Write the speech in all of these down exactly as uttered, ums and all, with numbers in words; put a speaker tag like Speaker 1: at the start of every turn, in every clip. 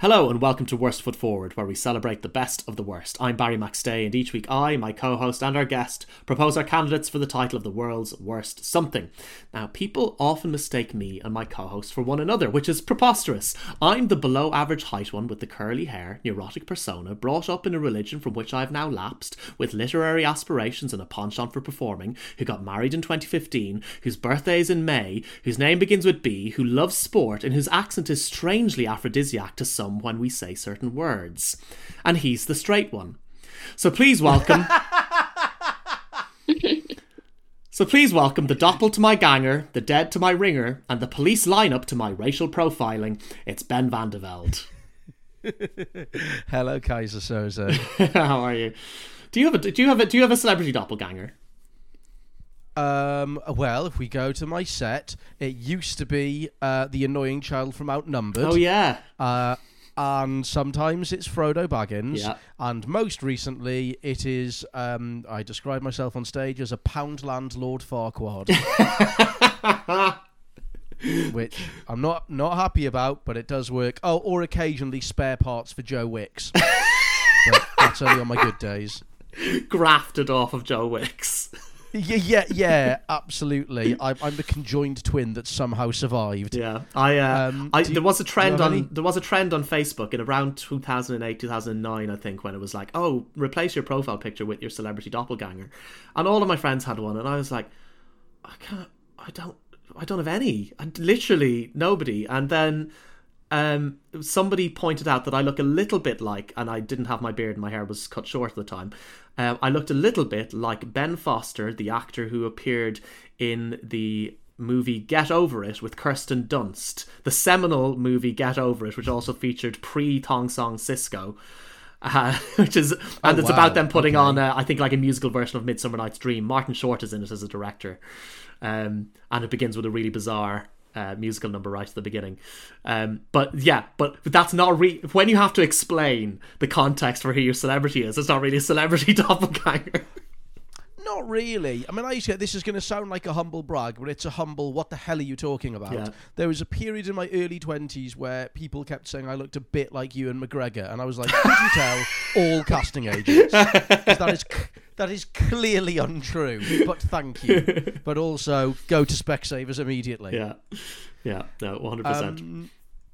Speaker 1: Hello and welcome to Worst Foot Forward, where we celebrate the best of the worst. I'm Barry McStay, and each week I, my co-host and our guest propose our candidates for the title of the world's worst something. Now, people often mistake me and my co-host for one another, which is preposterous. I'm the below average height one with the curly hair, neurotic persona, brought up in a religion from which I've now lapsed, with literary aspirations and a penchant for performing, who got married in twenty fifteen, whose birthday is in May, whose name begins with B, who loves sport, and whose accent is strangely aphrodisiac to some when we say certain words. And he's the straight one. So please welcome... so please welcome the doppel to my ganger, the dead to my ringer, and the police lineup to my racial profiling. It's Ben van der Velde.
Speaker 2: Hello, Kaiser Soze.
Speaker 1: How are you? Do you have a do you have a do you have a celebrity doppelganger?
Speaker 2: Um, well, if we go to my set, it used to be uh, the annoying child from Outnumbered.
Speaker 1: Oh yeah.
Speaker 2: Uh, and sometimes it's Frodo Baggins.
Speaker 1: Yeah.
Speaker 2: And most recently, it is. Um, I describe myself on stage as a Poundland Lord Farquaad. Which I'm not not happy about, but it does work. Oh, or occasionally spare parts for Joe Wicks. But that's only on my good days.
Speaker 1: Grafted off of Joe Wicks.
Speaker 2: Yeah, yeah, yeah, absolutely. I'm, I'm the conjoined twin that somehow survived.
Speaker 1: Yeah, I, uh,
Speaker 2: um,
Speaker 1: I
Speaker 2: you,
Speaker 1: there was a trend on
Speaker 2: any?
Speaker 1: there was a trend on Facebook in around two thousand eight, two thousand nine, I think, when it was like, oh, replace your profile picture with your celebrity doppelganger, and all of my friends had one, and I was like, I can't, I don't, I don't have any, and literally nobody, and then. Um, somebody pointed out that I look a little bit like, and I didn't have my beard and my hair was cut short at the time, um, I looked a little bit like Ben Foster, the actor who appeared in the movie Get Over It with Kirsten Dunst, the seminal movie Get Over It, which also featured pre-Thong Song Cisco. Uh, which is, and
Speaker 2: oh,
Speaker 1: it's
Speaker 2: wow.
Speaker 1: about them putting
Speaker 2: okay.
Speaker 1: on, a, I think, like a musical version of Midsummer Night's Dream. Martin Short is in it as a director, um, and it begins with a really bizarre Uh, musical number right at the beginning, um, but yeah, but that's not re- when you have to explain the context for who your celebrity is. It's not really a celebrity doppelganger.
Speaker 2: Not really. I mean, I used to, this is going to sound like a humble brag, but it's a humble, what the hell are you talking about?
Speaker 1: Yeah.
Speaker 2: There was a period in my early twenties where people kept saying I looked a bit like Ewan McGregor, and I was like, could you tell all casting agents? 'Cause that is c- that is clearly untrue, but thank you. But also, go to Specsavers immediately.
Speaker 1: Yeah, yeah, no, one hundred percent.
Speaker 2: Um,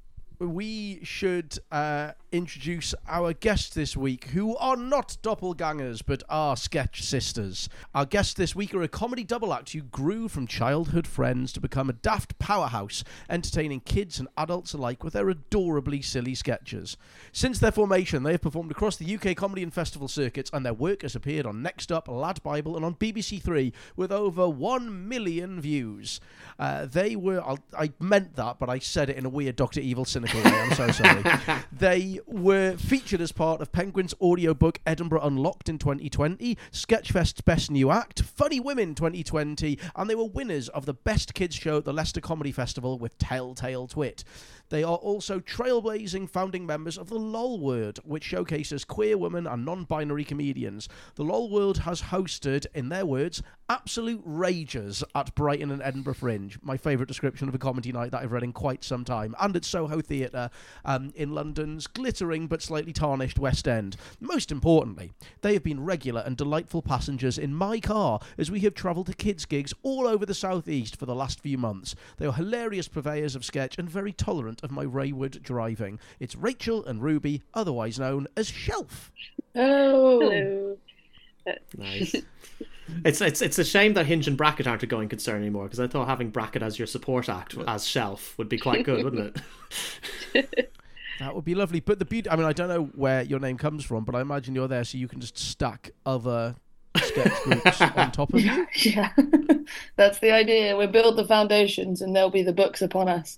Speaker 2: we should uh, introduce our guests this week, who are not doppelgangers, but are sketch sisters. Our guests this week are a comedy double act who grew from childhood friends to become a daft powerhouse, entertaining kids and adults alike with their adorably silly sketches. Since their formation, they have performed across the U K comedy and festival circuits, and their work has appeared on Next Up, Lad Bible, and on B B C Three with over one million views. Uh, they were... I'll, I meant that, but I said it in a weird Doctor Evil cynical way. I'm so sorry. They were featured as part of Penguin's audiobook Edinburgh Unlocked in twenty twenty, Sketchfest's Best New Act, Funny Women twenty twenty, and they were winners of the Best Kids Show at the Leicester Comedy Festival with Telltale Twit. They are also trailblazing founding members of the LOL World, which showcases queer women and non-binary comedians. The LOL World has hosted, in their words, absolute rages at Brighton and Edinburgh Fringe, my favourite description of a comedy night that I've read in quite some time, and at Soho Theatre um, in London's glittering but slightly tarnished West End. Most importantly, they have been regular and delightful passengers in my car as we have travelled to kids' gigs all over the South East for the last few months. They are hilarious purveyors of sketch and very tolerant of my wayward driving. It's Rachel and Ruby, otherwise known as Shelf.
Speaker 3: Oh,
Speaker 4: Hello.
Speaker 1: Nice. It's it's it's a shame that Hinge and Bracket aren't a going concern anymore, because I thought having Bracket as your support act as Shelf would be quite good, wouldn't it?
Speaker 2: That would be lovely. But the beauty, I mean, I don't know where your name comes from, but I imagine you're there so you can just stack other sketch groups on top of you.
Speaker 3: yeah. That's the idea. We build the foundations and there'll be the books upon us.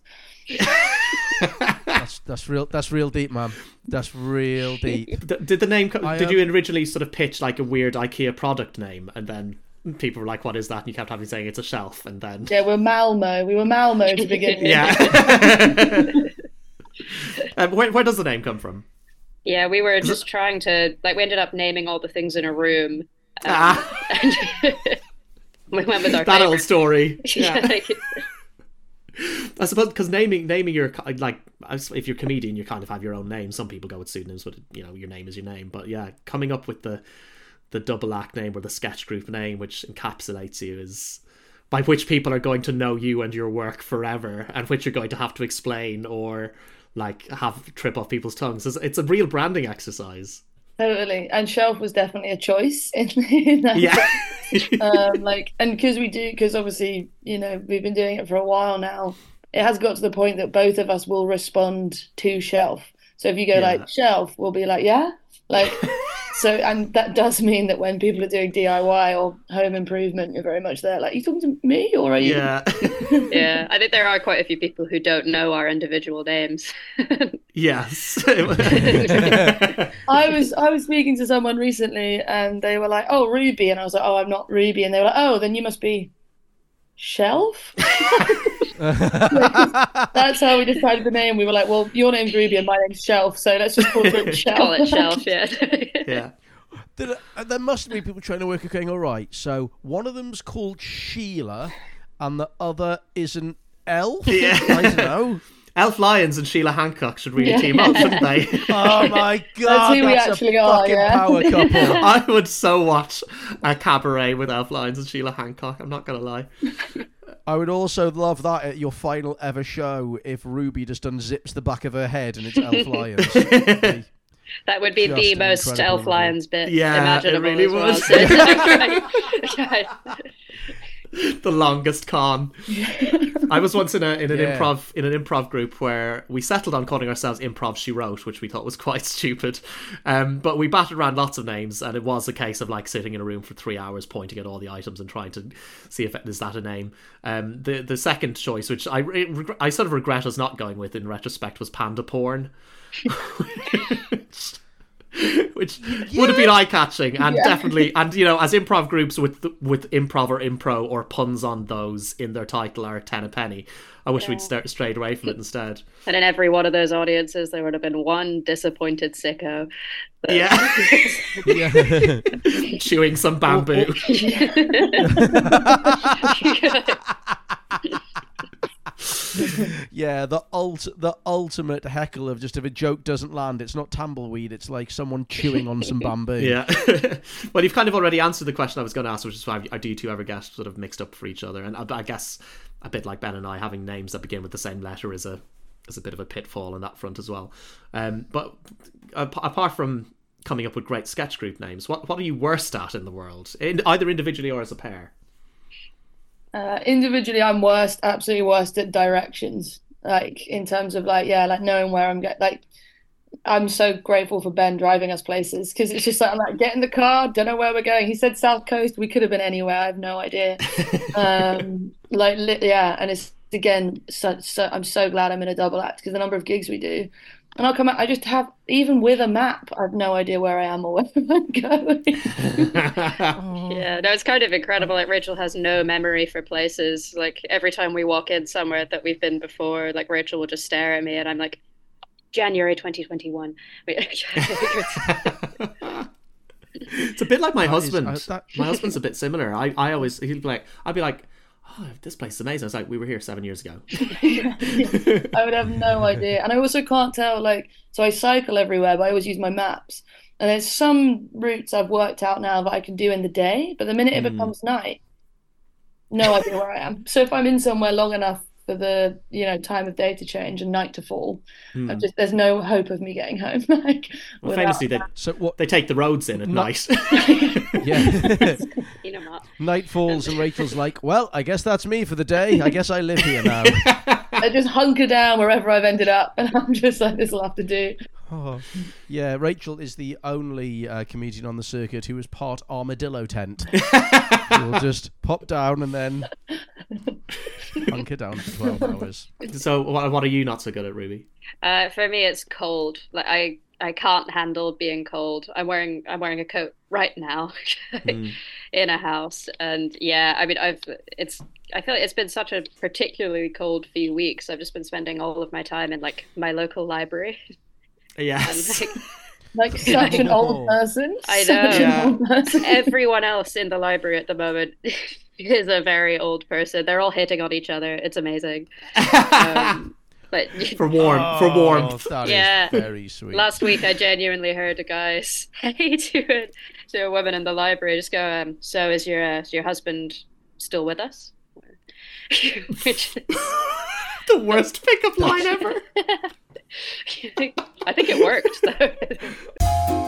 Speaker 2: That's that's real. That's real deep, man. That's real deep.
Speaker 1: D- did the name? Co-
Speaker 2: I,
Speaker 1: did
Speaker 2: um,
Speaker 1: you originally sort of pitch like a weird IKEA product name, and then people were like, "What is that?" And you kept having saying it's a shelf, and then
Speaker 3: Yeah, we're Malmo. We were Malmo to begin with.
Speaker 1: yeah. um, where, where does the name come from?
Speaker 4: Yeah, we were just trying to, like, we ended up naming all the things in a room. Um,
Speaker 1: Ah.
Speaker 4: and we went with our
Speaker 1: That old
Speaker 4: favourite.
Speaker 1: story.
Speaker 4: Yeah,
Speaker 1: Yeah.
Speaker 4: like,
Speaker 1: I suppose because naming naming your like if you're a comedian, you kind of have your own name. Some people go with pseudonyms, but you know, your name is your name. But yeah, coming up with the the double act name or the sketch group name, which encapsulates you, is by which people are going to know you and your work forever, and which you're going to have to explain or like have trip off people's tongues. It's, it's a real branding exercise.
Speaker 3: Totally. And Shelf was definitely a choice in, in that.
Speaker 1: Yeah.
Speaker 3: um, like, and because we do, because obviously, you know, we've been doing it for a while now, it has got to the point that both of us will respond to Shelf. So if you go
Speaker 1: Yeah.
Speaker 3: like, Shelf, we'll be like, yeah. Like, so, and that does mean that when people are doing D I Y or home improvement, you're very much there. Like, are you talking to me or are you?
Speaker 1: Yeah.
Speaker 4: Yeah, I think there are quite a few people who don't know our individual names.
Speaker 1: Yes.
Speaker 3: I was I was speaking to someone recently and they were like, oh, Ruby. And I was like, oh, I'm not Ruby. And they were like, oh, then you must be Shelf? That's how we decided the name. We were like, well, your name's Ruby and my name's Shelf, so let's just call it Shelf.
Speaker 4: Call it Shelf, yeah.
Speaker 1: Yeah.
Speaker 2: There, there must be people trying to work it going, all right, so one of them's called Sheila and the other is an elf?
Speaker 1: Yeah.
Speaker 2: I don't know.
Speaker 1: Elf Lyons and Sheila Hancock should really
Speaker 3: Yeah.
Speaker 1: team up, shouldn't they?
Speaker 2: Oh my god,
Speaker 3: who we
Speaker 2: that's
Speaker 3: actually
Speaker 2: a
Speaker 3: are,
Speaker 2: fucking
Speaker 3: yeah.
Speaker 2: power couple.
Speaker 1: I would so watch a cabaret with Elf Lyons and Sheila Hancock, I'm not going to lie.
Speaker 2: I would also love that at your final ever show if Ruby just unzips the back of her head and it's Elf Lions. It'd
Speaker 4: That would be
Speaker 2: Just
Speaker 4: the
Speaker 2: an
Speaker 4: most
Speaker 2: incredible
Speaker 4: Elf Lions bit
Speaker 1: Yeah, it
Speaker 4: imaginable
Speaker 1: really
Speaker 4: as well.
Speaker 1: was.
Speaker 4: So it's like, right.
Speaker 1: The longest con. I was once in a in an
Speaker 2: Yeah.
Speaker 1: improv in an improv group where we settled on calling ourselves Improv She Wrote, which we thought was quite stupid. Um, but we batted around lots of names, and it was a case of like sitting in a room for three hours pointing at all the items and trying to see if is that a name. Um, the the second choice, which I re- I sort of regret us not going with in retrospect, was Panda Porn. which which would have been eye-catching and
Speaker 3: Yeah.
Speaker 1: definitely, and you know, as improv groups with with improv or impro or puns on those in their title are ten a penny. I wish
Speaker 4: Yeah.
Speaker 1: we'd start strayed away from it instead.
Speaker 4: And in every one of those audiences, there would have been one disappointed sicko. that-
Speaker 1: Yeah.
Speaker 2: Yeah.
Speaker 1: Chewing some bamboo.
Speaker 2: Yeah, the ult- the ultimate heckle of just if a joke doesn't land, it's not tumbleweed, it's like someone chewing on some bamboo.
Speaker 1: Yeah. Well, you've kind of already answered the question I was going to ask, which is why do you two ever get sort of mixed up for each other? And I, I guess a bit like Ben and I, having names that begin with the same letter is a is a bit of a pitfall on that front as well. Um, but ap- apart from coming up with great sketch group names, what what are you worst at in the world, in, either individually or as a pair?
Speaker 3: Uh, individually, I'm worst, absolutely worst at directions. Like in terms of like, yeah, like knowing where I'm going. Like, I'm so grateful for Ben driving us places because it's just like I'm like, get in the car, don't know where we're going. He said South Coast, we could have been anywhere. I have no idea. um, like, li- yeah, and it's again, so, so I'm so glad I'm in a double act because the number of gigs we do. And I'll come out, I just have, even with a map, I have no idea where I am or where I'm going.
Speaker 4: Yeah, no, it's kind of incredible. Like Rachel has no memory for places. Like every time we walk in somewhere that we've been before, like Rachel will just stare at me and I'm like, January twenty twenty-one.
Speaker 1: It's a bit like my
Speaker 2: That is-
Speaker 1: husband.
Speaker 2: uh, that-
Speaker 1: My husband's a bit similar. I, I always he'd be like I'd be like, oh, this place is amazing. I was like, we were here seven years ago.
Speaker 3: I would have no idea. And I also can't tell, like, so I cycle everywhere, but I always use my maps. And there's some routes I've worked out now that I can do in the day, but the minute it
Speaker 1: Mm.
Speaker 3: becomes night, no idea where I am. So if I'm in somewhere long enough for the, you know, time of day to change and night to fall,
Speaker 1: Mm.
Speaker 3: I've just there's no hope of me getting home. Like,
Speaker 1: Well,
Speaker 3: without
Speaker 1: famously, they
Speaker 2: So what?
Speaker 1: they take the roads in at
Speaker 2: No.
Speaker 1: night.
Speaker 2: Yeah.
Speaker 4: You know what?
Speaker 2: Night falls and Rachel's like, well, I guess that's me for the day. I guess I live here now.
Speaker 3: I just hunker down wherever I've ended up, and I'm just like, this will have to do.
Speaker 2: Oh. Yeah, Rachel is the only uh, comedian on the circuit who is part armadillo tent. She'll just pop down and then hunker down for twelve hours.
Speaker 1: So what, what are you not so good at, Ruby?
Speaker 4: Uh, for me, it's cold. Like I, I can't handle being cold. I'm wearing, I'm wearing a coat right now
Speaker 1: Mm.
Speaker 4: in a house, and yeah, I mean, I've, it's, I feel like it's been such a particularly cold few weeks. I've just been spending all of my time in like my local library. And
Speaker 1: Yes.
Speaker 4: like,
Speaker 3: Like such an
Speaker 2: Oh.
Speaker 3: old person.
Speaker 4: I
Speaker 3: Such
Speaker 4: know.
Speaker 3: an
Speaker 1: Yeah.
Speaker 3: old person.
Speaker 4: everyone else in the library at the moment is a very old person. They're all hitting on each other. It's amazing. Um, But
Speaker 1: for warm
Speaker 2: Oh,
Speaker 1: for warmth.
Speaker 2: That
Speaker 4: Yeah.
Speaker 2: is very sweet.
Speaker 4: last week, I genuinely heard a guy say to a, to a woman in the library, just go, um, "So is your uh, is your husband still with us?" Which
Speaker 1: The worst pickup line ever.
Speaker 4: I think it worked though.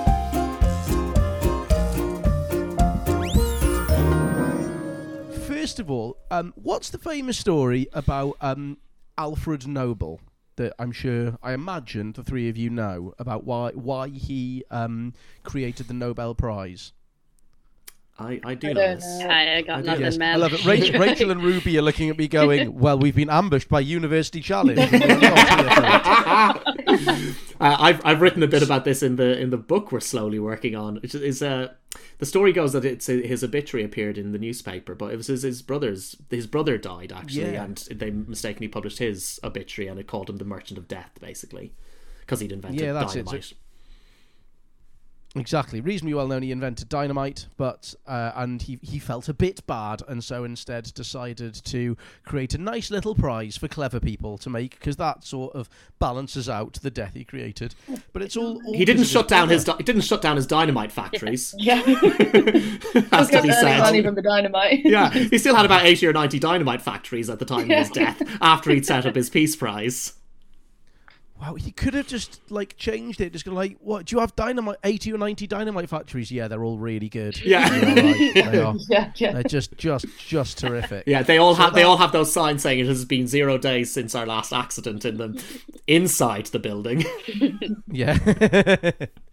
Speaker 2: First of all, um, what's the famous story about um, Alfred Nobel that I'm sure, I imagine the three of you know about why why he um, created the Nobel Prize?
Speaker 1: I, I do
Speaker 3: I
Speaker 1: know
Speaker 3: don't
Speaker 1: this.
Speaker 3: know.
Speaker 4: I got
Speaker 1: I do,
Speaker 4: nothing,
Speaker 1: yes.
Speaker 4: man.
Speaker 2: I love it. Rachel, Rachel and Ruby are looking at me going, well, we've been ambushed by University Challenge. And we're not here for it.
Speaker 1: Uh, I've I've written a bit about this in the in the book we're slowly working on. Which is uh, the story goes that it's his obituary appeared in the newspaper, but it was his, his brother's his brother died actually,
Speaker 2: Yeah.
Speaker 1: and they mistakenly published his obituary, and it called him the Merchant of Death basically because he'd invented
Speaker 2: Yeah, that's it.
Speaker 1: dynamite.
Speaker 2: So- Exactly. Reasonably well known he invented dynamite, but uh, and he, he felt a bit bad, and so instead decided to create a nice little prize for clever people to make, because that sort of balances out the death he created. But it's all, all
Speaker 1: He didn't
Speaker 2: because of
Speaker 1: shut down
Speaker 2: brother.
Speaker 1: his di- he didn't shut down his dynamite factories.
Speaker 3: Yeah.
Speaker 1: That's
Speaker 3: Just
Speaker 1: what
Speaker 3: kept
Speaker 1: he
Speaker 3: earning money
Speaker 1: said.
Speaker 3: from the dynamite.
Speaker 1: Yeah, he still had about eighty or ninety dynamite factories at the time
Speaker 3: Yeah.
Speaker 1: of his death, after he'd set up his Peace Prize.
Speaker 2: Wow, he could have just like changed it. Just gone like, what? Do you have dynamite? Eighty or ninety dynamite factories? Yeah, they're all really good.
Speaker 1: Yeah.
Speaker 2: They're all right. They are.
Speaker 3: Yeah, yeah.
Speaker 2: They're just, just, just terrific.
Speaker 1: Yeah, they all
Speaker 2: So
Speaker 1: have they
Speaker 2: that-
Speaker 1: all have those signs saying it has been zero days since our last accident in them inside the building.
Speaker 2: Yeah.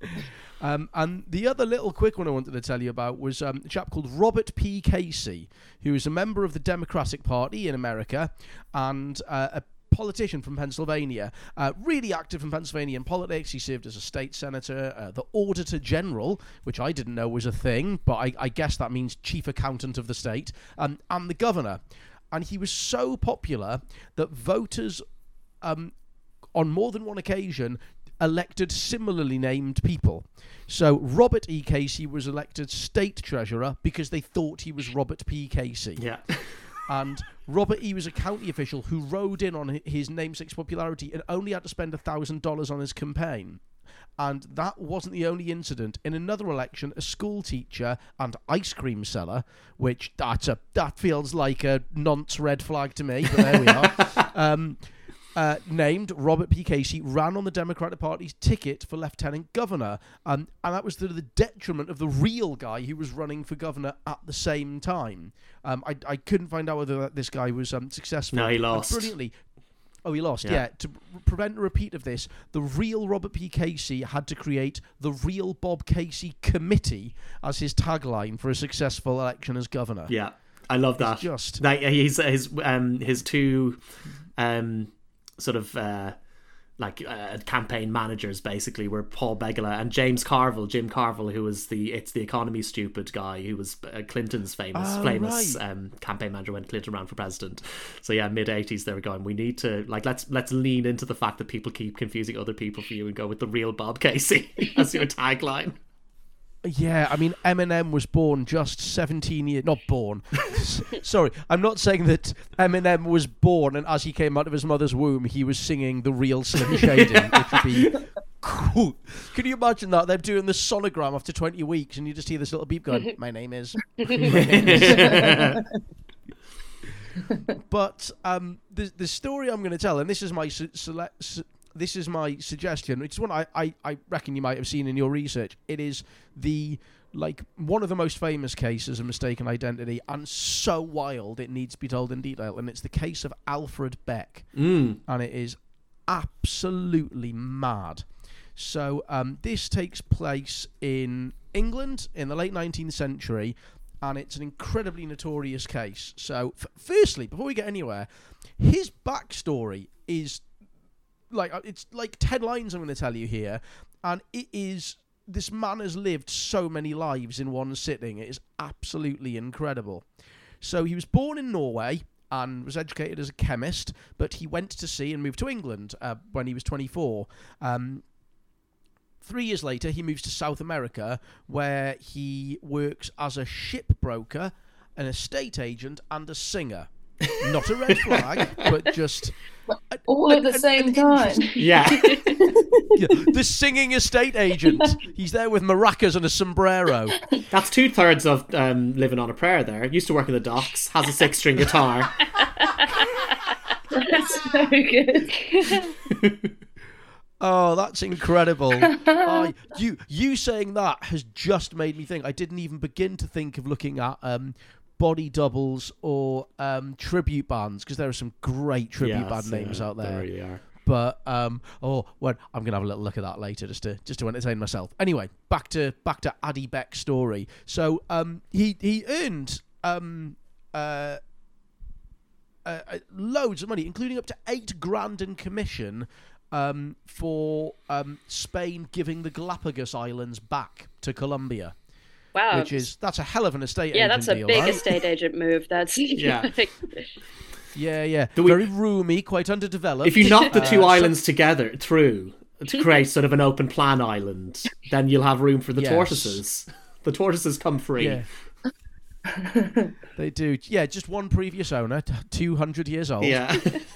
Speaker 2: um, and the other little quick one I wanted to tell you about was um, a chap called Robert P. Casey, who is a member of the Democratic Party in America and uh, a politician from Pennsylvania, uh, really active in Pennsylvania politics. He served as a state senator, uh, the Auditor General, which I didn't know was a thing, but I, I guess that means chief accountant of the state, um, and the governor. And he was so popular that voters, um, on more than one occasion, elected similarly named people. So Robert E. Casey was elected state treasurer because they thought he was Robert P. Casey.
Speaker 1: Yeah.
Speaker 2: And Robert E. was a county official who rode in on his namesake's popularity and only had to spend one thousand dollars on his campaign. And that wasn't the only incident. In another election, a school teacher and ice cream seller, which that's a, that feels like a nonce red flag to me, but there we are, um, uh, named Robert P. Casey, ran on the Democratic Party's ticket for lieutenant governor. Um, and that was to the detriment of the real guy who was running for governor at the same time. Um, I, I couldn't find out whether this guy was um, successful.
Speaker 1: No, he
Speaker 2: And
Speaker 1: lost.
Speaker 2: brilliantly. Oh, he lost,
Speaker 1: Yeah.
Speaker 2: yeah. To r- prevent a repeat of this, the real Robert P. Casey had to create the real Bob Casey Committee as his tagline for a successful election as governor.
Speaker 1: Yeah, I love that.
Speaker 2: It's just-
Speaker 1: Like, his his um his two um sort of uh like uh, campaign managers basically were Paul Begala and James Carville, Jim Carville, who was the It's the Economy Stupid guy, who was uh, Clinton's famous
Speaker 2: Oh,
Speaker 1: famous
Speaker 2: right.
Speaker 1: um, campaign manager when Clinton ran for president. So yeah, mid eighties they were going, we need to like let's let's lean into the fact that people keep confusing other people for you and go with the real Bob Casey as your tagline.
Speaker 2: Yeah, I mean, Eminem was born just seventeen years... Not born. S- Sorry, I'm not saying that Eminem was born and as he came out of his mother's womb, he was singing the real Slim Shady, which would be cool. Can you imagine that? They're doing the sonogram after twenty weeks and you just hear this little beep going, my name is... My name is... But um, the, the story I'm going to tell, and this is my... Su- sele- su- This is my suggestion. It's one I, I, I reckon you might have seen in your research. It is the like one of the most famous cases of mistaken identity, and so wild it needs to be told in detail. And it's the case of Alfred Beck,
Speaker 1: Mm.
Speaker 2: and it is absolutely mad. So um, this takes place in England in the late nineteenth century, and it's an incredibly notorious case. So, f- firstly, before we get anywhere, his backstory is. Like it's like ten lines I'm going to tell you here, and it is this man has lived so many lives in one sitting. It is absolutely incredible. So he was born in Norway and was educated as a chemist, but he went to sea and moved to England uh, when he was twenty-four. Um, three years later, he moves to South America, where he works as a shipbroker, an estate agent, and a singer. not a red flag, but just
Speaker 3: all at the same time.
Speaker 1: Yeah.
Speaker 2: Yeah, the singing estate agent. He's there with maracas and a sombrero.
Speaker 1: That's two thirds of um, living on a prayer. There, used to work in the docks, has a six string guitar.
Speaker 3: That's so good.
Speaker 2: Oh, that's incredible. Oh, you you saying that has just made me think. I didn't even begin to think of looking at um, body doubles or um, tribute bands, because there are some great tribute
Speaker 1: Yes,
Speaker 2: band names
Speaker 1: yeah,
Speaker 2: out there.
Speaker 1: There really are.
Speaker 2: But um, oh, well, I'm gonna have a little look at that later, just to just to entertain myself. Anyway, back to back to Addy Beck's story. So um, he he earned um, uh, uh, uh, loads of money, including up to eight grand in commission. Um, for um, Spain giving the Galapagos Islands back to Colombia.
Speaker 4: Wow.
Speaker 2: Which is, that's a hell of an estate
Speaker 4: yeah,
Speaker 2: agent
Speaker 4: that's a
Speaker 2: deal,
Speaker 4: big
Speaker 2: right?
Speaker 4: estate agent move. That's
Speaker 1: Yeah.
Speaker 4: like,
Speaker 2: Yeah, yeah.
Speaker 1: Do we-
Speaker 2: Very roomy, quite underdeveloped.
Speaker 1: If you knock the two
Speaker 2: Uh, so-
Speaker 1: islands together through to create sort of an open plan island, then you'll have room for the
Speaker 2: Yes.
Speaker 1: tortoises. The tortoises come free.
Speaker 2: Yeah. They do. Yeah, just one previous owner, t- two hundred years old.
Speaker 1: Yeah.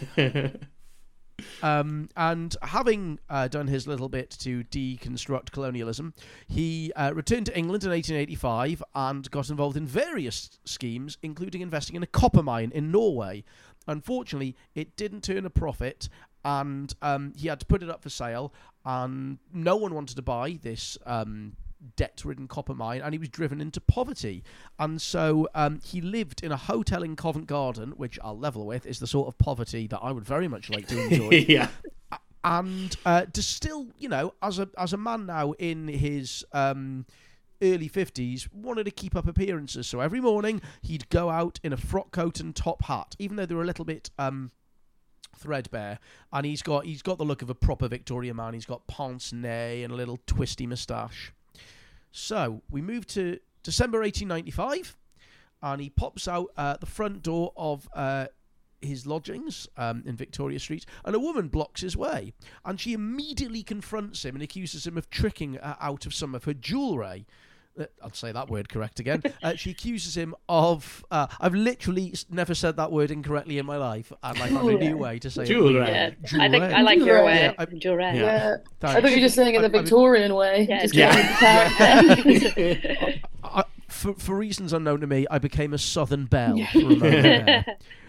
Speaker 2: Um, and having uh, done his little bit to deconstruct colonialism, he uh, returned to England in eighteen eighty-five and got involved in various schemes, including investing in a copper mine in Norway. Unfortunately, it didn't turn a profit, and um, he had to put it up for sale, and no one wanted to buy this um, debt-ridden copper mine, and he was driven into poverty. And so um, he lived in a hotel in Covent Garden, which I'll level with is the sort of poverty that I would very much like to enjoy.
Speaker 1: Yeah.
Speaker 2: And uh, to still, you know, as a as a man now in his um, early fifties, wanted to keep up appearances. So every morning he'd go out in a frock coat and top hat, even though they were a little bit um, threadbare. And he's got he's got the look of a proper Victorian man. He's got pince nez and a little twisty moustache. So we move to December eighteen ninety-five, and he pops out uh, the front door of uh, his lodgings um, in Victoria Street, and a woman blocks his way, and she immediately confronts him and accuses him of tricking uh, out of some of her jewellery. Uh, I'll say that word correct again. Uh, she accuses him of... Uh, I've literally s- never said that word incorrectly in my life, and I found a new way to say
Speaker 1: Jewellery.
Speaker 2: it.
Speaker 4: yeah.
Speaker 2: Jewelry.
Speaker 4: I think I like your way.
Speaker 2: Yeah, I-
Speaker 4: Jewelry.
Speaker 1: Yeah.
Speaker 3: Yeah. I
Speaker 2: Thanks.
Speaker 3: thought you were just saying it the
Speaker 2: I- I-
Speaker 3: Victorian way.
Speaker 4: Yeah,
Speaker 3: Just
Speaker 1: yeah.
Speaker 3: getting the character.
Speaker 2: I, for, for reasons unknown to me, I became a Southern belle for a moment there.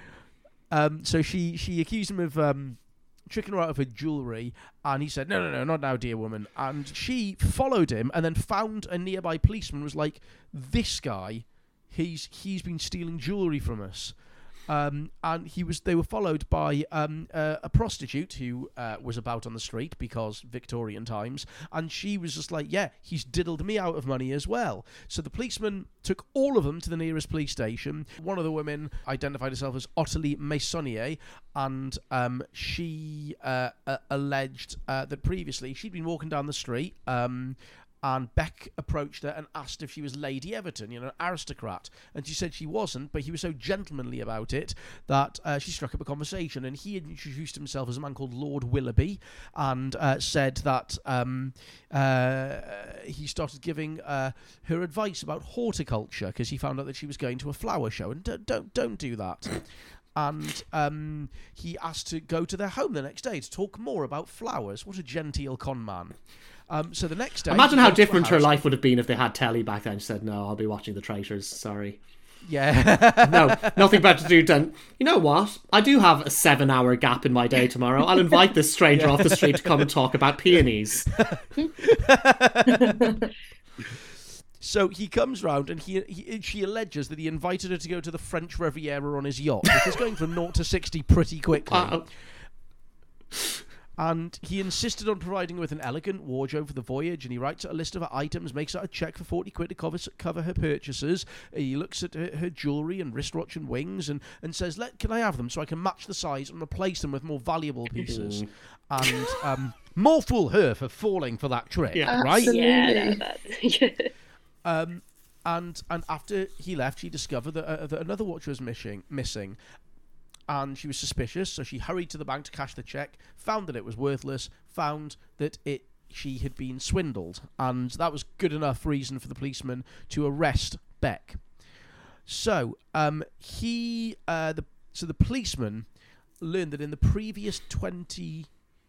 Speaker 2: Um, so she, she accused him of um, tricking her out of her jewellery, and he said, no, no, no, not now, dear woman. And she followed him and then found a nearby policeman, was like, this guy, he's he's been stealing jewellery from us. Um, and he was. They were followed by um, uh, a prostitute who uh, was about on the street because Victorian times, and she was just like, "Yeah, he's diddled me out of money as well." So the policeman took all of them to the nearest police station. One of the women identified herself as Ottilie Meissonier, and um, she uh, uh, alleged uh, that previously she'd been walking down the street. Um, And Beck approached her and asked if she was Lady Everton, you know, an aristocrat. And she said she wasn't, but he was so gentlemanly about it that uh, she struck up a conversation. And he introduced himself as a man called Lord Willoughby, and uh, said that um, uh, he started giving uh, her advice about horticulture because he found out that she was going to a flower show. And don't don't, don't do that. And um, he asked to go to their home the next day to talk more about flowers. What a genteel con man. Um, so the next day...
Speaker 1: Imagine
Speaker 2: he
Speaker 1: how
Speaker 2: goes to a
Speaker 1: different her
Speaker 2: house-
Speaker 1: life would have been if they had telly back then. She said, no, I'll be watching The Traitors, sorry.
Speaker 2: Yeah.
Speaker 1: No, nothing better to do than, you know what? I do have a seven hour gap in my day tomorrow. I'll invite this stranger off the street to come and talk about peonies.
Speaker 2: So he comes round and he, he she alleges that he invited her to go to the French Riviera on his yacht, which is going from zero to sixty pretty quickly.
Speaker 1: Uh,
Speaker 2: And he insisted on providing her with an elegant wardrobe for the voyage, and he writes out a list of her items, makes out a cheque for forty quid to cover, cover her purchases. He looks at her, her jewellery and wristwatch and wings and, and says, Let, can I have them so I can match the size and replace them with more valuable pieces? And um, more fool her for falling for that trick,
Speaker 1: Yeah.
Speaker 2: right?
Speaker 3: Absolutely.
Speaker 4: Yeah, no, that.
Speaker 2: Um, and and after he left, she discovered that, uh, that another watch was missing, missing, and she was suspicious. So she hurried to the bank to cash the check, found that it was worthless, found that it she had been swindled, and that was good enough reason for the policeman to arrest Beck. So um, he uh, the so the policeman learned that in the previous twenty...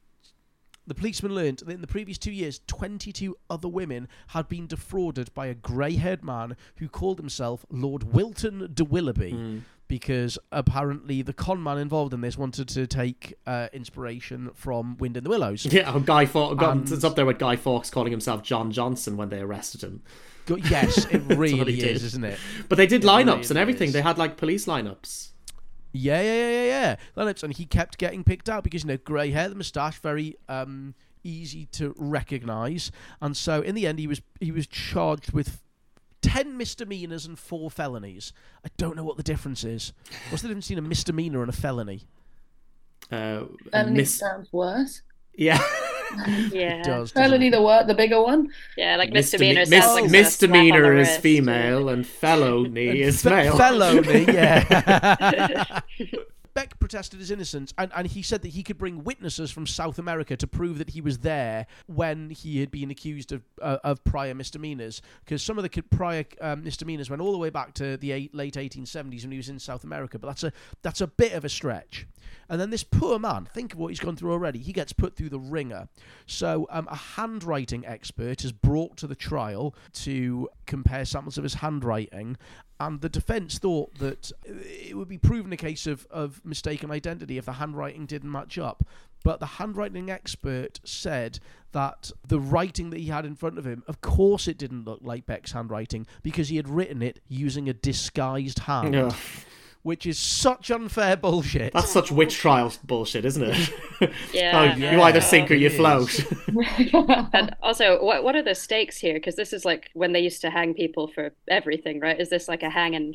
Speaker 2: The policeman learned that in the previous two years, twenty-two other women had been defrauded by a grey-haired man who called himself Lord Wilton de Willoughby, mm. because apparently the con man involved in this wanted to take uh, inspiration from Wind in the Willows.
Speaker 1: Yeah, oh, Guy Fawkes. And... It's up there with Guy Fawkes calling himself John Johnson when they arrested him.
Speaker 2: Yes, it really is, isn't it?
Speaker 1: But they did
Speaker 2: it
Speaker 1: lineups
Speaker 2: really
Speaker 1: and everything.
Speaker 2: Is.
Speaker 1: They had like police lineups.
Speaker 2: Yeah, yeah, yeah, yeah, yeah. Lineups, and he kept getting picked out because, you know, grey hair, the moustache, very um, easy to recognise. And so, in the end, he was he was charged with ten misdemeanours and four felonies. I don't know what the difference is. What's the difference between a misdemeanour and a felony?
Speaker 1: Uh,
Speaker 3: felony
Speaker 1: mis-
Speaker 3: sounds worse.
Speaker 1: Yeah.
Speaker 4: Yeah.
Speaker 2: It does,
Speaker 3: felony, the wor- the bigger one.
Speaker 4: Yeah, like
Speaker 1: misdemeanor.
Speaker 4: misdemeanor.
Speaker 1: Mis-
Speaker 4: like
Speaker 1: misdemeanor is
Speaker 4: wrist.
Speaker 1: female, and felony is
Speaker 2: Fe-
Speaker 1: male.
Speaker 2: Felony, yeah. Beck protested his innocence, and, and he said that he could bring witnesses from South America to prove that he was there when he had been accused of uh, of prior misdemeanors, because some of the prior um, misdemeanors went all the way back to the eight, late eighteen seventies when he was in South America, but that's a that's a bit of a stretch. And then this poor man, think of what he's gone through already. He gets put through the ringer. So um, a handwriting expert is brought to the trial to compare samples of his handwriting, and the defence thought that it would be proven a case of, of mistaken identity if the handwriting didn't match up. But the handwriting expert said that the writing that he had in front of him, of course it didn't look like Beck's handwriting, because he had written it using a disguised hand.
Speaker 1: Yeah.
Speaker 2: Which is such unfair bullshit.
Speaker 1: That's such witch trial bullshit, isn't it?
Speaker 4: Yeah.
Speaker 1: oh, you either sink or you float.
Speaker 4: And also, what what are the stakes here? Because this is like when they used to hang people for everything, right? Is this like a hanging,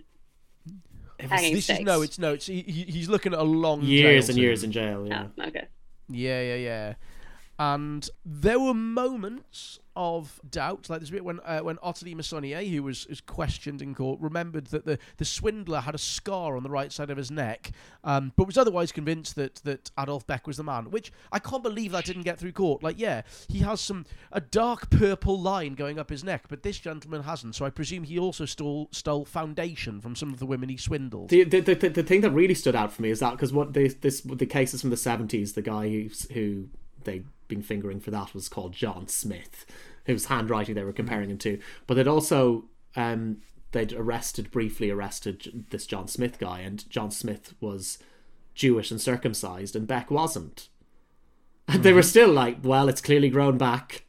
Speaker 4: hanging
Speaker 2: this
Speaker 4: stakes?
Speaker 2: Is, no, it's no. It's he, he's looking at a long
Speaker 1: years
Speaker 2: jail
Speaker 1: and
Speaker 2: term.
Speaker 1: years in jail. Yeah.
Speaker 4: Oh, okay.
Speaker 2: Yeah, yeah, yeah. And there were moments of doubt, like there's a bit when uh, when Ottilie Messonnier, who was, was questioned in court, remembered that the, the swindler had a scar on the right side of his neck, um, but was otherwise convinced that, that Adolf Beck was the man, which I can't believe that didn't get through court. Like, yeah, he has some a dark purple line going up his neck, but this gentleman hasn't, so I presume he also stole stole foundation from some of the women he swindled.
Speaker 1: The the, the, the thing that really stood out for me is that, because what this, this the cases from the seventies, the guy who, who they'd been fingering for that was called John Smith, whose handwriting they were comparing him to. But they'd also um, they'd arrested briefly arrested this John Smith guy, and John Smith was Jewish and circumcised, and Beck wasn't. And mm-hmm. they were still like, well, it's clearly grown back.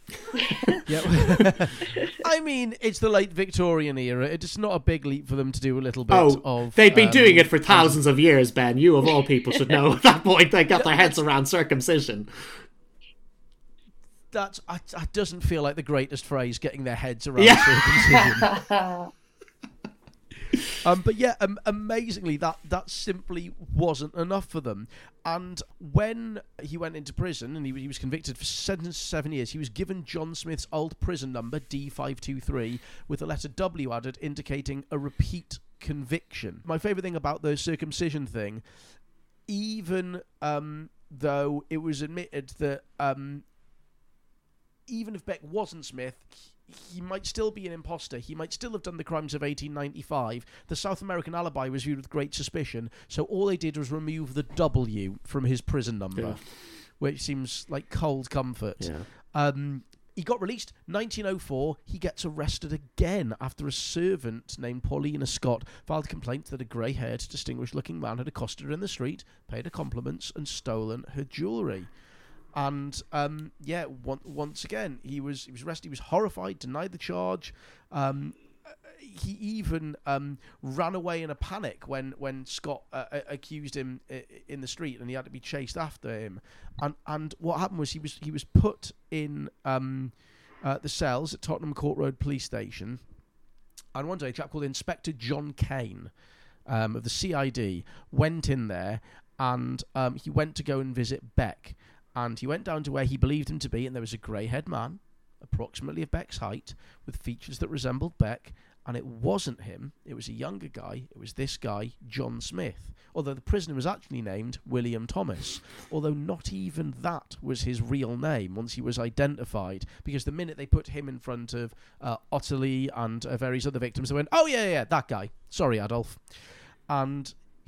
Speaker 2: Yep. I mean, it's the late Victorian era. It's not a big leap for them to do a little bit
Speaker 1: oh,
Speaker 2: of...
Speaker 1: they'd been
Speaker 2: um,
Speaker 1: doing it for thousands of years, Ben. You, of all people, should know at that point they got their heads around circumcision.
Speaker 2: That's, that, that doesn't feel like the greatest phrase, getting their heads around
Speaker 1: yeah.
Speaker 2: circumcision. Um, but yeah, um, amazingly, that, that simply wasn't enough for them. And when he went into prison and he, he was convicted for sentenced to seven years, he was given John Smith's old prison number, D five two three, with a letter W added indicating a repeat conviction. My favourite thing about the circumcision thing, even um, though it was admitted that um, even if Beck wasn't Smith, he might still be an imposter. He might still have done the crimes of eighteen ninety-five. The South American alibi was viewed with great suspicion, so all they did was remove the W from his prison number, yeah. which seems like cold comfort.
Speaker 1: Yeah.
Speaker 2: Um, he got released nineteen oh four. He gets arrested again after a servant named Paulina Scott filed a complaint that a grey-haired, distinguished-looking man had accosted her in the street, paid her compliments, and stolen her jewellery. And um, yeah, one, once again, he was he was arrested. He was horrified, denied the charge. Um, he even um, ran away in a panic when when Scott uh, accused him in the street, and he had to be chased after him. And and what happened was he was he was put in um, uh, the cells at Tottenham Court Road Police Station. And one day, a chap called Inspector John Kane um, of the C I D went in there, and um, he went to go and visit Beck. And he went down to where he believed him to be, and there was a grey-haired man, approximately of Beck's height, with features that resembled Beck, and it wasn't him. It was a younger guy. It was this guy, John Smith, although the prisoner was actually named William Thomas, although not even that was his real name once he was identified, because the minute they put him in front of uh, Ottilie and uh, various other victims, they went, oh, yeah, yeah, that guy. Sorry, Adolf. And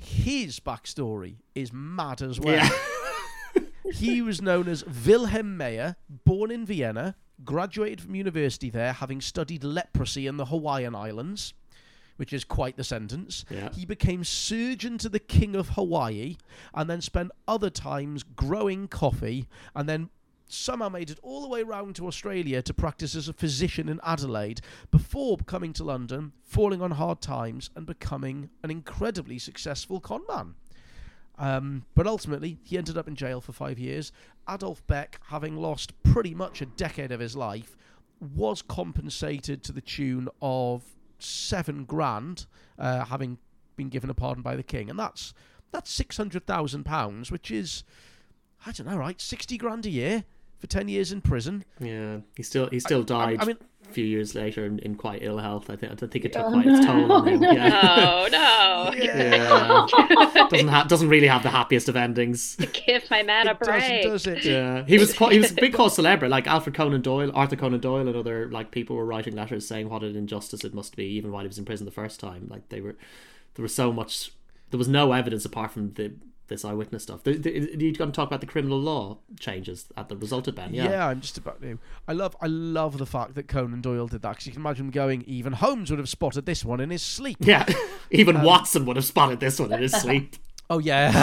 Speaker 2: His backstory is mad as well.
Speaker 1: Yeah.
Speaker 2: He was known as Wilhelm Meyer, born in Vienna, graduated from university there, having studied leprosy in the Hawaiian Islands, which is quite the sentence.
Speaker 1: Yeah.
Speaker 2: He became surgeon to the King of Hawaii, and then spent other times growing coffee, and then somehow made it all the way round to Australia to practice as a physician in Adelaide before coming to London, falling on hard times, and becoming an incredibly successful con man. Um, but ultimately, he ended up in jail for five years. Adolf Beck, having lost pretty much a decade of his life, was compensated to the tune of seven grand, uh, having been given a pardon by the king. And that's that's six hundred thousand pounds, which is, I don't know, right, sixty grand a year for ten years in prison.
Speaker 1: Yeah, he still he still died
Speaker 2: I, I mean,
Speaker 1: a few years later in, in quite ill health. I think I think it took
Speaker 3: Oh,
Speaker 1: quite its
Speaker 3: no.
Speaker 1: toll on him. Yeah.
Speaker 4: Oh no!
Speaker 1: Yeah. doesn't ha- doesn't really have the happiest of endings.
Speaker 4: Give my man a
Speaker 2: it doesn't,
Speaker 4: break.
Speaker 2: does it?
Speaker 1: Yeah, he was quite, he was a big cause celebre. Like Alfred Conan Doyle, Arthur Conan Doyle, and other like people were writing letters saying what an injustice it must be, even while he was in prison the first time. Like they were, there was so much, there was no evidence apart from the this eyewitness stuff. The, the, you're going to talk about the criminal law changes that the resulted Ben. Yeah.
Speaker 2: Yeah, I'm just about to. I love, I love the fact that Conan Doyle did that, because you can imagine him going, even Holmes would have spotted this one in his sleep.
Speaker 1: Yeah, even Watson would have spotted this one in his sleep.
Speaker 2: Oh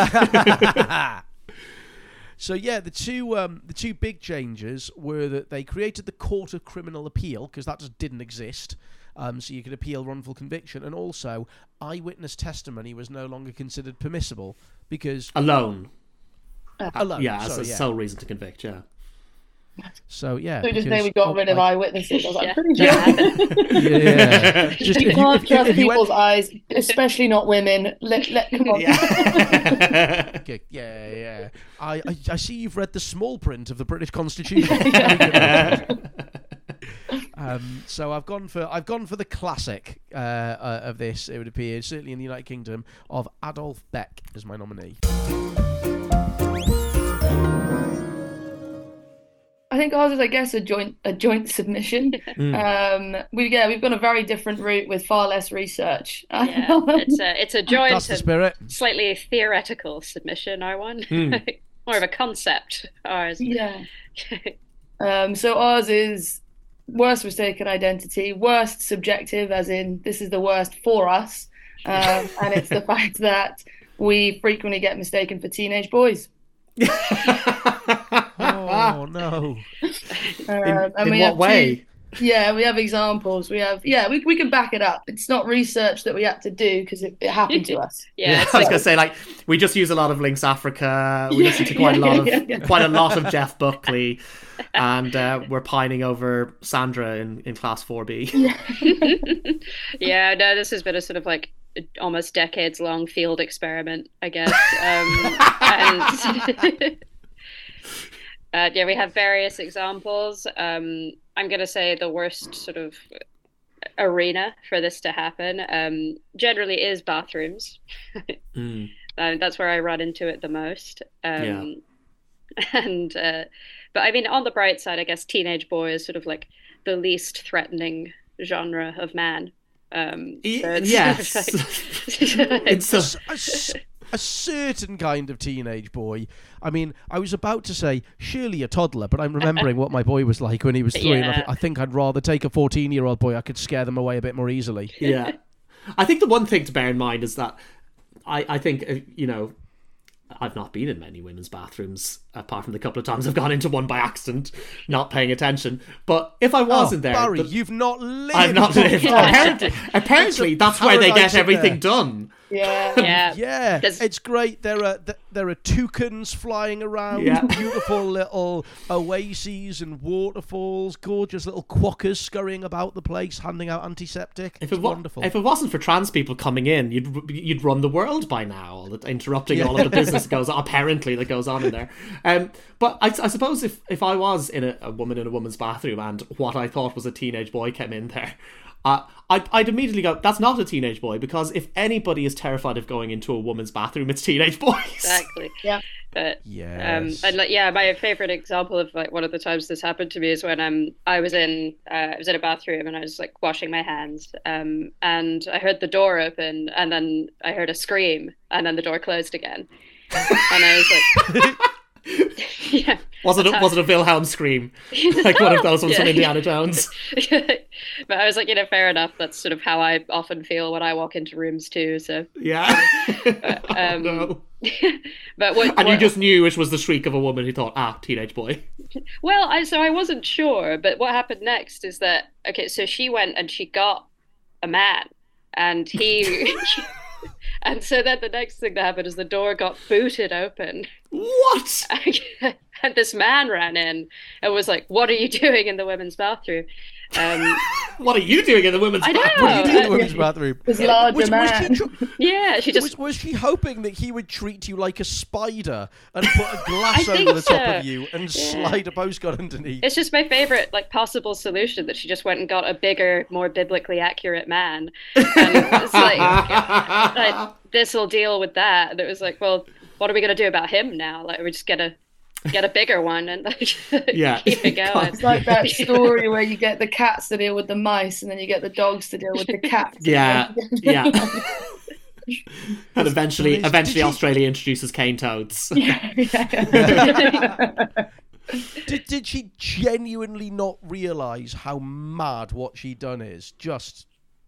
Speaker 2: yeah. So yeah, the two um, the two big changes were that they created the Court of Criminal Appeal, because that just didn't exist. Um, so you could appeal wrongful conviction, and also eyewitness testimony was no longer considered permissible because
Speaker 1: Alone.
Speaker 2: alone.
Speaker 1: Yeah, as
Speaker 2: sorry,
Speaker 1: a
Speaker 2: yeah.
Speaker 1: sole reason to convict. Yeah.
Speaker 2: So yeah,
Speaker 3: So just
Speaker 2: because-
Speaker 3: say we got
Speaker 2: oh,
Speaker 3: rid of
Speaker 2: like-
Speaker 3: eyewitnesses. I was like,
Speaker 4: Yeah.
Speaker 3: pretty sure.
Speaker 2: Yeah. Just
Speaker 3: You
Speaker 2: if
Speaker 3: can't
Speaker 2: if
Speaker 3: trust
Speaker 2: if you
Speaker 3: people's
Speaker 2: went-
Speaker 3: eyes, especially not women. Let, let, come on.
Speaker 1: Yeah.
Speaker 2: Okay, yeah, yeah. I, I I see you've read the small print of the British Constitution. Very good. Um, so I've gone for I've gone for the classic uh, uh, of this. It would appear certainly in the United Kingdom of Adolf Beck as my nominee.
Speaker 3: I think ours is, I guess, a joint a joint submission. Um, we yeah, we've gone a very different route with far less research.
Speaker 4: Yeah, it's a it's a joint
Speaker 2: That's the
Speaker 4: and
Speaker 2: spirit.
Speaker 4: slightly theoretical submission. Our one, more of a concept. Ours.
Speaker 3: Yeah. Um, so ours is worst mistaken identity, worst subjective, as in this is the worst for us, um, and it's the fact that we frequently get mistaken for teenage boys.
Speaker 2: Oh no!
Speaker 3: Um,
Speaker 1: In,
Speaker 3: and
Speaker 1: in
Speaker 3: we
Speaker 1: what
Speaker 3: have
Speaker 1: way?
Speaker 3: two- yeah, we have examples. We have yeah, we we can back it up. It's not research that we had to do because it, it happened to us.
Speaker 4: Yeah, it's
Speaker 1: I was
Speaker 4: like
Speaker 1: gonna say, like, we just use a lot of Lynx Africa. We listen to quite a lot
Speaker 3: Yeah,
Speaker 1: of
Speaker 3: yeah, yeah.
Speaker 1: quite a lot of Jeff Buckley, and uh, we're pining over Sandra in, in class four B.
Speaker 4: yeah. No, this has been a sort of like almost decades long field experiment, I guess. Um, and uh, yeah, we have various examples. Um, I'm going to say the worst sort of arena for this to happen um, generally is bathrooms.
Speaker 1: Mm.
Speaker 4: Um, that's where I run into it the most. Um,
Speaker 1: Yeah.
Speaker 4: And uh, but I mean, on the bright side, I guess teenage boy is sort of like the least threatening genre of man. Um,
Speaker 1: Y-
Speaker 4: so it's
Speaker 1: yes.
Speaker 4: sort of like-
Speaker 1: It's a,
Speaker 2: A, s- a certain kind of teenage boy. I mean, I was about to say surely a toddler, but I'm remembering what my boy was like when he was three. And I,
Speaker 4: Yeah.
Speaker 2: th- I think I'd rather take a fourteen-year-old boy. I could scare them away a bit more easily.
Speaker 1: yeah. I think the one thing to bear in mind is that I, I think, uh, you know, I've not been in many women's bathrooms, apart from the couple of times I've gone into one by accident, not paying attention. But if I was
Speaker 2: oh,
Speaker 1: in there...
Speaker 2: Barry,
Speaker 1: the-
Speaker 2: you've not lived.
Speaker 1: I've not lived.
Speaker 2: Oh,
Speaker 1: Apparently, apparently that's where they
Speaker 2: paradise
Speaker 1: get
Speaker 2: in
Speaker 1: everything
Speaker 2: there.
Speaker 1: done.
Speaker 3: Yeah.
Speaker 4: yeah.
Speaker 2: Yeah,
Speaker 4: There's-
Speaker 2: it's great. There are th- there are toucans flying around,
Speaker 1: Yeah.
Speaker 2: beautiful little oases and waterfalls, gorgeous little quackers scurrying about the place, handing out antiseptic.
Speaker 1: If
Speaker 2: It's
Speaker 1: it, wa-
Speaker 2: wonderful.
Speaker 1: if it wasn't for trans people coming in, you'd you'd run the world by now, all the- interrupting all of the business that goes on, apparently that goes on in there. Um, but I, I suppose if, if I was in a, a woman in a woman's bathroom and what I thought was a teenage boy came in there, Uh, I, I'd immediately go, that's not a teenage boy, because if anybody is terrified of going into a woman's bathroom, it's teenage boys.
Speaker 4: Exactly.
Speaker 3: Yeah.
Speaker 4: But
Speaker 2: Yes.
Speaker 4: um, and like yeah, my favorite example of like one of the times this happened to me is when um I was in uh, I was in a bathroom and I was like washing my hands um and I heard the door open and then I heard a scream and then the door closed again and I was like yeah.
Speaker 1: Was it a,
Speaker 4: how-
Speaker 1: was it a Wilhelm scream? Like one of those ones from
Speaker 4: Yeah.
Speaker 1: Indiana Jones?
Speaker 4: But I was like, you know, fair enough. That's sort of how I often feel when I walk into rooms too. So,
Speaker 1: Yeah.
Speaker 4: um,
Speaker 1: Oh, no.
Speaker 4: but what?
Speaker 1: And you
Speaker 4: what-
Speaker 1: just knew it was the shriek of a woman who thought, ah, teenage boy.
Speaker 4: Well, I so I wasn't sure, but what happened next is that okay, so she went and she got a man, and he, and so then the next thing that happened is the door got booted open,
Speaker 1: What?
Speaker 4: and this man ran in and was like, "What are you doing in the women's bathroom?" Um,
Speaker 1: What are you doing in the women's
Speaker 4: I know.
Speaker 1: bathroom?
Speaker 2: What do you do in the
Speaker 4: uh,
Speaker 2: women's bathroom?
Speaker 3: This larger
Speaker 2: Was, was,
Speaker 3: man.
Speaker 2: she, tr-
Speaker 4: yeah, she just
Speaker 2: was, was she hoping that he would treat you like a spider and put a glass
Speaker 4: I
Speaker 2: over
Speaker 4: think
Speaker 2: the top
Speaker 4: so.
Speaker 2: of you and slide a postcard underneath?
Speaker 4: It's just my favorite, like, possible solution that she just went and got a bigger, more biblically accurate man. And it's like, like this will deal with that. And it was like, well, what are we going to do about him now? Like, we just get a get a bigger one and like,
Speaker 1: Yeah.
Speaker 4: keep it going.
Speaker 3: It's like that story where you get the cats to deal with the mice and then you get the dogs to deal with the cats.
Speaker 1: Yeah, yeah. And eventually,
Speaker 2: Did
Speaker 1: eventually
Speaker 2: you-
Speaker 1: Australia introduces cane toads.
Speaker 3: Yeah, yeah.
Speaker 2: Did, did she genuinely not realise how mad what she'd done is, just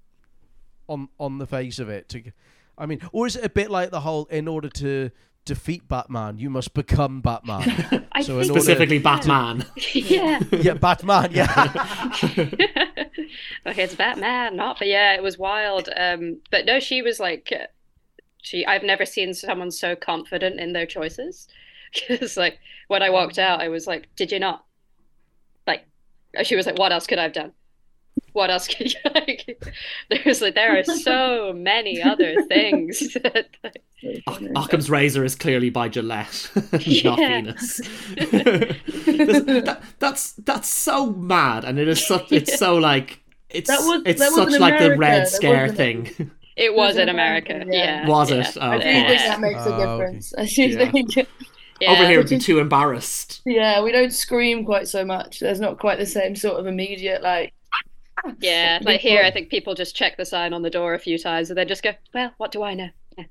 Speaker 2: on on the face of it? To, I mean, or is it a bit like the whole, in order to defeat Batman, you must become Batman?
Speaker 4: I
Speaker 2: So in
Speaker 4: think,
Speaker 2: order-
Speaker 1: Specifically Batman.
Speaker 4: yeah.
Speaker 2: Yeah, Batman, yeah.
Speaker 4: Okay, it's Batman, not, but yeah, it was wild. Um, but no, she was like, she. I've never seen someone so confident in their choices. Because like when I walked out, I was like, "Did you not?" Like, she was like, "What else could I have done? What else could you like?" There was like, there are so many other things that. Like,
Speaker 1: Occam's razor is clearly by Gillette, not
Speaker 4: Yeah.
Speaker 1: Venus. This- that, that's that's so mad, and it is such. It's so like it's
Speaker 3: That was-
Speaker 1: it's
Speaker 3: that was
Speaker 1: such
Speaker 3: in
Speaker 1: like the
Speaker 3: America,
Speaker 1: Red
Speaker 3: that
Speaker 1: Scare
Speaker 3: wasn't-
Speaker 1: thing.
Speaker 4: it was in
Speaker 3: in
Speaker 4: America,
Speaker 3: America,
Speaker 4: yeah.
Speaker 3: yeah.
Speaker 1: Was
Speaker 4: yeah.
Speaker 1: it? Oh,
Speaker 3: I
Speaker 1: of
Speaker 3: do think
Speaker 1: course.
Speaker 3: that makes a
Speaker 2: Oh, okay.
Speaker 3: difference. I do
Speaker 1: Yeah.
Speaker 3: think,
Speaker 4: Yeah.
Speaker 1: Over here, would be too embarrassed.
Speaker 3: yeah, we don't scream quite so much. There's not quite the same sort of immediate like.
Speaker 4: Yeah, like here, I think people just check the sign on the door a few times and then just go, "Well, what do I know?" Yeah.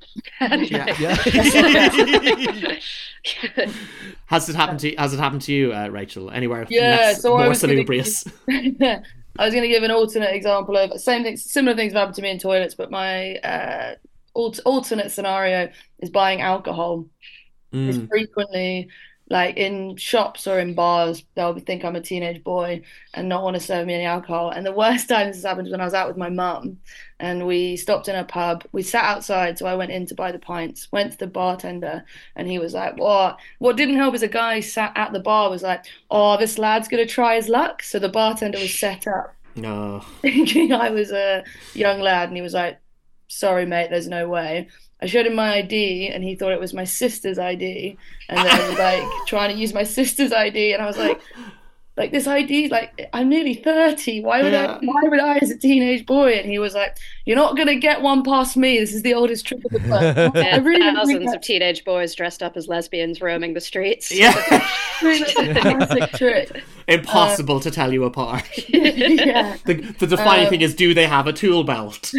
Speaker 1: Yeah.
Speaker 2: Yeah.
Speaker 1: Has it happened to Has it happened to you, uh, Rachel? Anywhere
Speaker 3: Yeah,
Speaker 1: less,
Speaker 3: so I
Speaker 1: more
Speaker 3: was gonna
Speaker 1: salubrious?
Speaker 3: I was going to give an alternate example of same things, similar things have happened to me in toilets, but my uh, alt- alternate scenario is buying alcohol. Is
Speaker 1: Mm.
Speaker 3: frequently like in shops or in bars, they'll think I'm a teenage boy and not want to serve me any alcohol. And the worst time this has happened is when I was out with my mum and we stopped in a pub. We sat outside, so I went in to buy the pints, went to the bartender, and he was like, "What?" What didn't help is a guy sat at the bar was like, "Oh, this lad's gonna try his luck." So the bartender was set up
Speaker 1: No.
Speaker 3: thinking I was a young lad, and he was like, "Sorry, mate, there's no way." I showed him my I D, and he thought it was my sister's I D, and then I was like trying to use my sister's I D, and I was like, "Like this I D, like I'm nearly thirty. Why would
Speaker 1: Yeah.
Speaker 3: I? Why would I, as a teenage boy?" And he was like, "You're not gonna get one past me. This is the oldest trick of the book." I
Speaker 4: And
Speaker 3: really think
Speaker 4: thousands of
Speaker 3: that's,
Speaker 4: teenage boys dressed up as lesbians roaming the streets.
Speaker 1: Yeah.
Speaker 3: really, that's a classic trick.
Speaker 1: Impossible to tell you apart.
Speaker 3: Yeah.
Speaker 1: The, the defining
Speaker 3: Um,
Speaker 1: thing is, do they have a tool belt?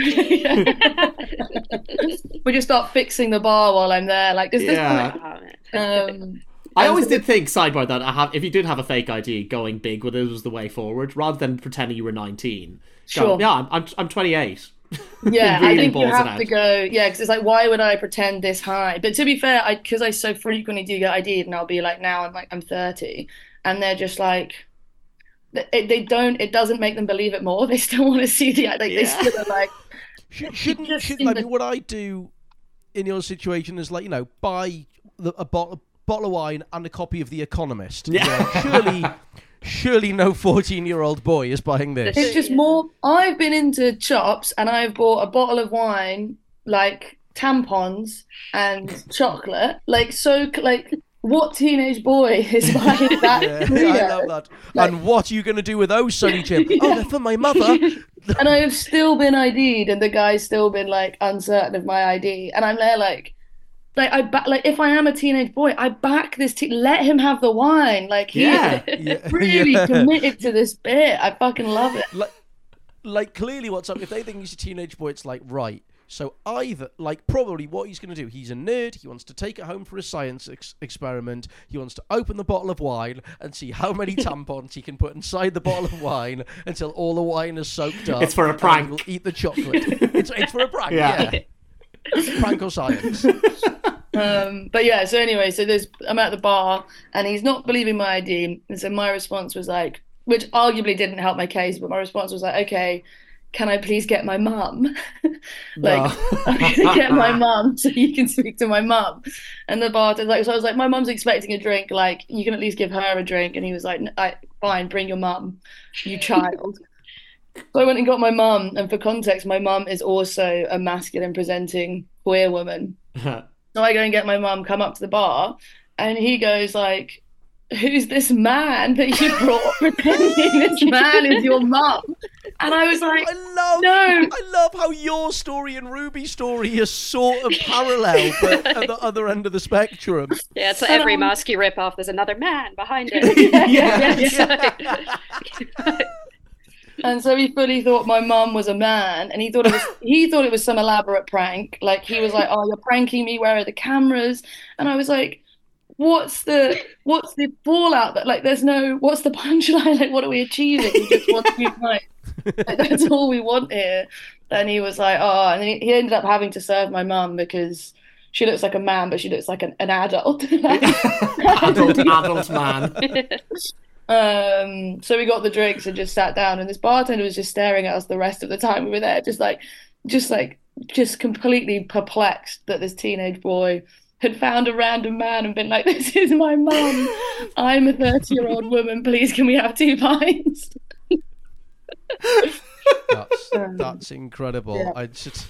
Speaker 3: We just start fixing the bar while I'm there. Like, is this
Speaker 1: Yeah.
Speaker 3: point?
Speaker 4: Oh, man.
Speaker 3: Um,
Speaker 1: I
Speaker 3: and
Speaker 1: always
Speaker 3: so-
Speaker 1: did think, sidebar, that I have, if you did have a fake I D, going big with it was the way forward, rather than pretending you were nineteen. Go,
Speaker 3: Sure.
Speaker 1: yeah, I'm, I'm, I'm twenty-eight.
Speaker 3: Yeah,
Speaker 1: It really
Speaker 3: I think you
Speaker 1: balls it
Speaker 3: have
Speaker 1: out.
Speaker 3: to go. Yeah, because it's like, why would I pretend this high? But to be fair, I because I so frequently do get I D'd, and I'll be like, now I'm like I'm thirty, and they're just like, they, they don't. It doesn't make them believe it more. They still want to see the like. They
Speaker 1: Yeah.
Speaker 3: still are like,
Speaker 2: Should, shouldn't,
Speaker 3: just
Speaker 2: should,
Speaker 3: seems
Speaker 2: I mean,
Speaker 3: like-
Speaker 2: what I do in your situation is like, you know, buy the, a bottle, bottle of wine and a copy of The Economist.
Speaker 1: Yeah.
Speaker 2: Yeah, surely, surely no fourteen-year-old boy is buying this.
Speaker 3: it's just more. I've been into shops and I've bought a bottle of wine, like tampons and chocolate, like so, like what teenage boy is buying that?
Speaker 2: Yeah, I love that. Like, and what are you going to do with those, Sonny Jim? Yeah. Oh, they're for my mother.
Speaker 3: And I have still been I D'd, and the guy's still been like uncertain of my I D, and I'm there like, like I ba- like if I am a teenage boy, I back this. Te- let him have the wine. Like he
Speaker 1: Yeah.
Speaker 3: is
Speaker 2: Yeah.
Speaker 3: really
Speaker 2: Yeah.
Speaker 3: committed to this bit. I fucking love it.
Speaker 2: Like, like clearly, what's up? If they think he's a teenage boy, it's like right. So either, like, probably what he's going to do, he's a nerd, he wants to take it home for a science ex- experiment, he wants to open the bottle of wine and see how many tampons he can put inside the bottle of wine until all the wine is soaked up.
Speaker 1: It's for a prank.
Speaker 2: And he'll eat the chocolate. it's, it's for a prank,
Speaker 1: Yeah.
Speaker 2: yeah. Prank or science.
Speaker 3: Um, but yeah, so anyway, so there's I'm at the bar, and he's not believing my I D, and so my response was like, which arguably didn't help my case, but my response was like, okay, can I please get my mum? Like,
Speaker 1: No.
Speaker 3: I'm gonna get my mum so you can speak to my mum. And the bartender's like, so I was like, my mum's expecting a drink. Like, you can at least give her a drink. And he was like, I, fine, bring your mum, you child. So I went and got my mum. And for context, my mum is also a masculine presenting queer woman. So I go and get my mum, come up to the bar, and he goes like, who's this man that you brought pretending this man is your mum? And I was like,
Speaker 2: I love,
Speaker 3: no.
Speaker 2: I love how your story and Ruby's story are sort of parallel, but at the other end of the spectrum.
Speaker 4: Yeah, it's like every mask you rip off, there's another man behind it.
Speaker 3: yeah,
Speaker 1: Yeah.
Speaker 3: yeah, yeah. And so he fully thought my mum was a man, and he thought it was he thought it was some elaborate prank. Like he was like, "Oh, you're pranking me. Where are the cameras?" And I was like, "What's the what's the fallout? That like, there's no what's the punchline? Like, what are we achieving? We just want to be right. Like, that's all we want here." And he was like, "Oh," and he, he ended up having to serve my mum because she looks like a man, but she looks like an, an adult.
Speaker 1: adult, adult man.
Speaker 3: Um, so we got the drinks and just sat down, and this bartender was just staring at us the rest of the time we were there, just like, just like, just completely perplexed that this teenage boy had found a random man and been like, "This is my mum. I'm a thirty-year-old woman. Please, can we have two pints?"
Speaker 2: That's that's incredible.
Speaker 3: Yeah.
Speaker 2: I just.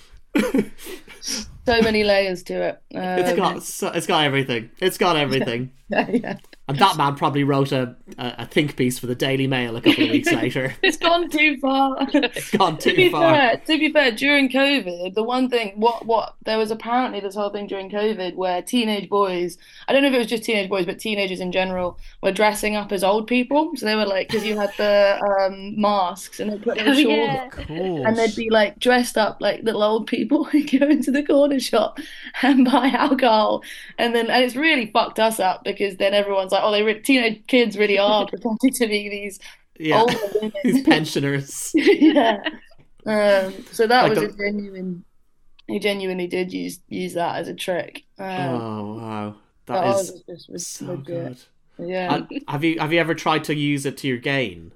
Speaker 3: So many layers to it. Um,
Speaker 1: It's got so, it's got everything. It's got everything.
Speaker 3: yeah, yeah.
Speaker 1: And that man probably wrote a, a, a think piece for the Daily Mail a couple of weeks later.
Speaker 3: It's gone too far.
Speaker 1: It's gone
Speaker 3: to
Speaker 1: too
Speaker 3: be
Speaker 1: far.
Speaker 3: fair, to be fair, during COVID, the one thing, what, what, there was apparently this whole thing during COVID where teenage boys, I don't know if it was just teenage boys, but teenagers in general were dressing up as old people. So they were like, because you had the um, masks and they put little
Speaker 4: Oh,
Speaker 3: shorts
Speaker 4: yeah.
Speaker 2: Of course.
Speaker 3: and they'd be like dressed up like little old people and go into the corner shop and buy alcohol. And then, and it's really fucked us up because then everyone's like, oh, they re- teenage kids really are pretending to be these
Speaker 1: Yeah,
Speaker 3: older women.
Speaker 1: these pensioners.
Speaker 3: Yeah. Um, so that
Speaker 1: Like
Speaker 3: was
Speaker 1: the-
Speaker 3: a genuine. He genuinely did use use that as a trick. Um,
Speaker 1: Oh wow,
Speaker 3: that
Speaker 1: that
Speaker 3: was
Speaker 1: is
Speaker 3: just was
Speaker 1: so
Speaker 3: legit.
Speaker 1: good.
Speaker 3: Yeah.
Speaker 1: And have you have you ever tried to use it to your gain?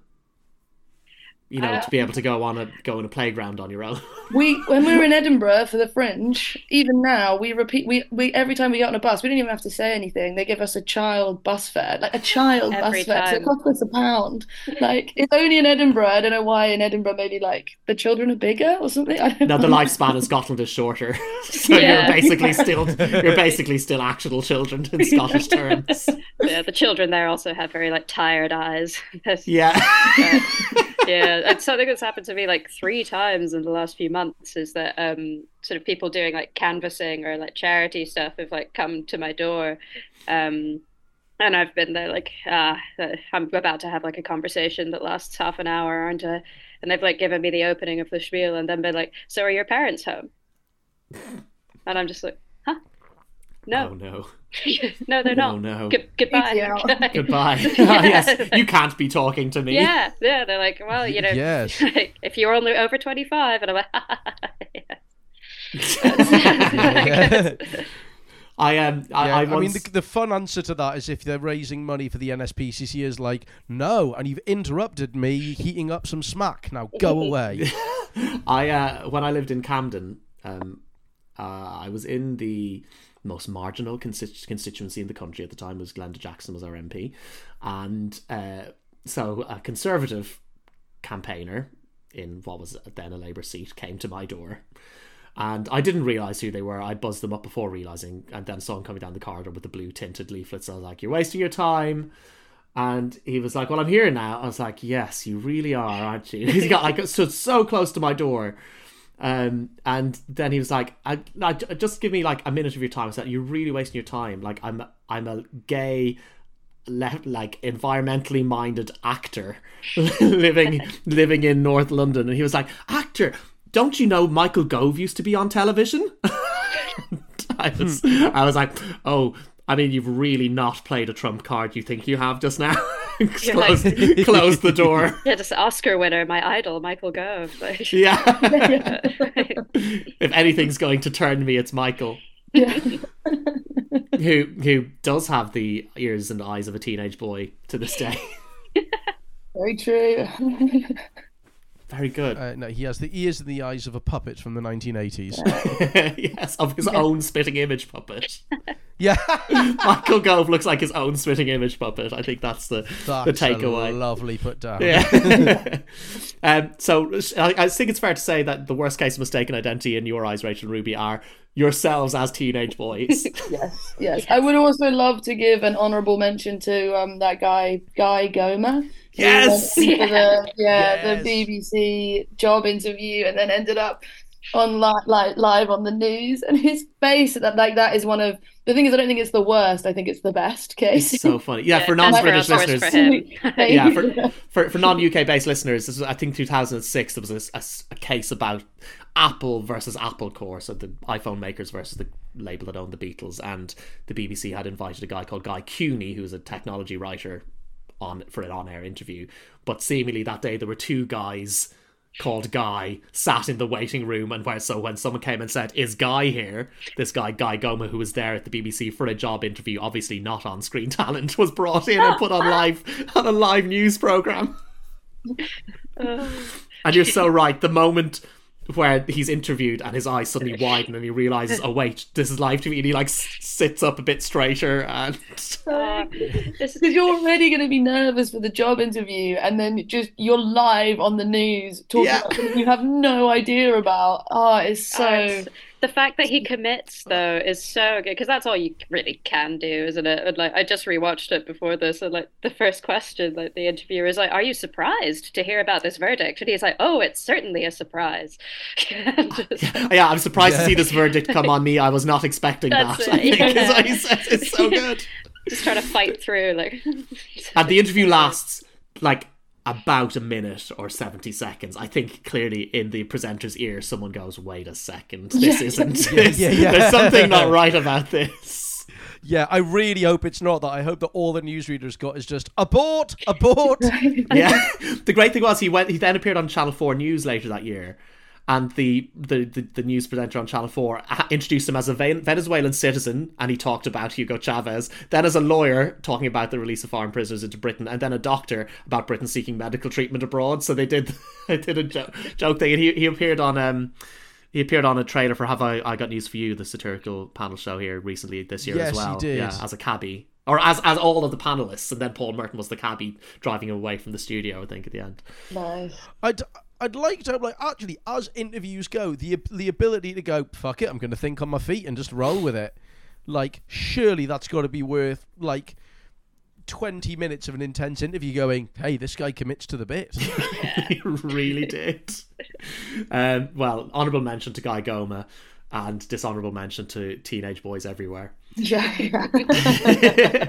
Speaker 1: You know,
Speaker 4: Uh,
Speaker 1: to be able to go on a go on a playground on your own.
Speaker 3: We when we were in Edinburgh for the Fringe, even now we repeat we, we every time we get on a bus, we don't even have to say anything. They give us a child bus fare, like a child
Speaker 4: Every
Speaker 3: bus fare. So it
Speaker 4: time.
Speaker 3: costs us a pound. Like it's only in Edinburgh. I don't know why in Edinburgh maybe like the children are bigger or something. I don't
Speaker 1: No, the
Speaker 3: know.
Speaker 1: lifespan in Scotland is shorter, so
Speaker 4: Yeah.
Speaker 1: you're basically still you're basically still actual children in Scottish terms.
Speaker 4: Yeah, the children there also have very like tired eyes.
Speaker 1: Yeah.
Speaker 4: Yeah, it's something that's happened to me like three times in the last few months is that um sort of people doing like canvassing or like charity stuff have like come to my door, um and I've been there like ah I'm about to have like a conversation that lasts half an hour, aren't I? And they've like given me the opening of the spiel and then been like, "So are your parents home?" And I'm just like, "Huh? No,
Speaker 1: Oh no.
Speaker 4: no, they're not.
Speaker 1: Oh no.
Speaker 4: Good- goodbye."
Speaker 3: Yeah.
Speaker 1: Goodbye. Oh, yes, you can't be talking to me.
Speaker 4: Yeah, yeah, they're like, well, you know,
Speaker 2: Yes.
Speaker 4: like, if you're only over twenty-five, and I'm like,
Speaker 2: Yeah.
Speaker 1: I um I,
Speaker 2: Yeah,
Speaker 1: I,
Speaker 2: I,
Speaker 1: once...
Speaker 2: mean, the, the fun answer to that is if they're raising money for the N S P C C is like, no, and you've interrupted me heating up some smack. Now go away.
Speaker 1: I uh, when I lived in Camden, um, uh, I was in the most marginal consti- constituency in the country at the time. Was Glenda Jackson was our M P, and uh, so a Conservative campaigner in what was then a Labour seat came to my door, And I didn't realise who they were. I buzzed them up before realising, and then saw him coming down the corridor with the blue tinted leaflets. I was like, "You're wasting your time." And he was like, "Well, I'm here now." I was like, "Yes, you really are, aren't you?" He's got like stood so close to my door. Um, and then he was like, I, I, "Just give me like a minute of your time." I said, "You're really wasting your time. Like, I'm I'm a gay, left like environmentally minded actor living living in North London." And he was like, "Actor? Don't you know Michael Gove used to be on television?" I was, I was like, "Oh, I mean, you've really not played a trump card you think you have just now." close, like... close the door.
Speaker 4: Yeah, just Oscar winner, my idol, Michael Gove. Like...
Speaker 1: Yeah. If anything's going to turn me, it's Michael.
Speaker 3: Yeah.
Speaker 1: who who does have the ears and eyes of a teenage boy to this day.
Speaker 3: Very true.
Speaker 1: Very good.
Speaker 2: Uh, no, he has the ears and the eyes of a puppet from the nineteen eighties.
Speaker 1: Yes, of his yeah. own spitting image puppet.
Speaker 2: Yeah.
Speaker 1: Michael Gove looks like his own spitting image puppet. I think that's the,
Speaker 2: that's
Speaker 1: the takeaway.
Speaker 2: A lovely put down.
Speaker 1: Yeah. um, so I, I think it's fair to say that the worst case of mistaken identity in your eyes, Rachel and Ruby, are yourselves as teenage boys.
Speaker 3: Yes, yes. I would also love to give an honourable mention to um that guy, Guy Goma.
Speaker 1: Yes!
Speaker 3: Yeah, the, yeah
Speaker 2: yes.
Speaker 3: the B B C job interview, and then ended up on li- like live on the news. And his face, that like that is one of the thing is, I don't think it's the worst. I think it's the best case.
Speaker 1: It's so funny. Yeah,
Speaker 4: yeah
Speaker 1: for non-British listeners.
Speaker 4: For him.
Speaker 1: yeah, for, for for non-U K based listeners, this was, I think two thousand six. There was a, a, a case about Apple versus Apple Corps, so the iPhone makers versus the label that owned the Beatles, and the B B C had invited a guy called Guy Cooney, who's a technology writer, on for an on-air interview. But seemingly that day there were two guys called Guy sat in the waiting room, and where so when someone came and said, "Is Guy here?" this guy Guy Goma, who was there at the B B C for a job interview, obviously not on Screen Talent, was brought in and put on live on a live news program. And you're so right, the moment where he's interviewed and his eyes suddenly widen and he realizes, oh wait, this is live T V, and he like s- sits up a bit straighter, and
Speaker 4: uh,
Speaker 3: because you're already going to be nervous for the job interview, and then just you're live on the news talking
Speaker 1: Yeah.
Speaker 3: about something you have no idea about. Oh, it's so.
Speaker 4: Uh, it's- the fact that he commits though is so good, because that's all you really can do, isn't it? And like, I just rewatched it before this, and like the first question, like the interviewer is like, "Are you surprised to hear about this verdict?" And he's like, "Oh, it's certainly a surprise." just...
Speaker 1: yeah, I'm surprised
Speaker 2: Yeah.
Speaker 1: to see this verdict come on me. I was not expecting
Speaker 4: That's
Speaker 1: that. I
Speaker 4: it,
Speaker 1: think
Speaker 4: yeah.
Speaker 1: is what he says. It's so good.
Speaker 4: Just trying to fight through, like.
Speaker 1: And the interview lasts like about a minute or seventy seconds. I think clearly in the presenter's ear someone goes, "Wait a second, this
Speaker 3: Yeah.
Speaker 1: isn't this.
Speaker 2: Yeah, yeah.
Speaker 1: There's something not right about this."
Speaker 2: Yeah, I really hope it's not that. I hope that all the newsreaders got is just abort, abort.
Speaker 1: Yeah. The great thing was he went he then appeared on Channel four News later that year, and the the, the, the news presenter on Channel four introduced him as a Venezuelan citizen, and he talked about Hugo Chavez, then as a lawyer talking about the release of foreign prisoners into Britain, and then a doctor about Britain seeking medical treatment abroad. So they did they did a jo- joke thing, and he, he appeared on um he appeared on a trailer for Have I, I Got News for You, the satirical panel show here recently this year
Speaker 2: Yes,
Speaker 1: as well.
Speaker 2: he did.
Speaker 1: Yeah, as a cabbie. Or as as all of the panelists, and then Paul Merton was the cabbie driving him away from the studio, I think, at the end.
Speaker 3: Nice.
Speaker 2: I'd I'd like to like actually, as interviews go, the the ability to go, fuck it, I'm going to think on my feet and just roll with it. Like, surely that's got to be worth like twenty minutes of an intense interview. Going, hey, this guy commits to the bit.
Speaker 1: He really did. Um, well, honourable mention to Guy Goma, and dishonourable mention to teenage boys everywhere.
Speaker 3: Yeah. yeah.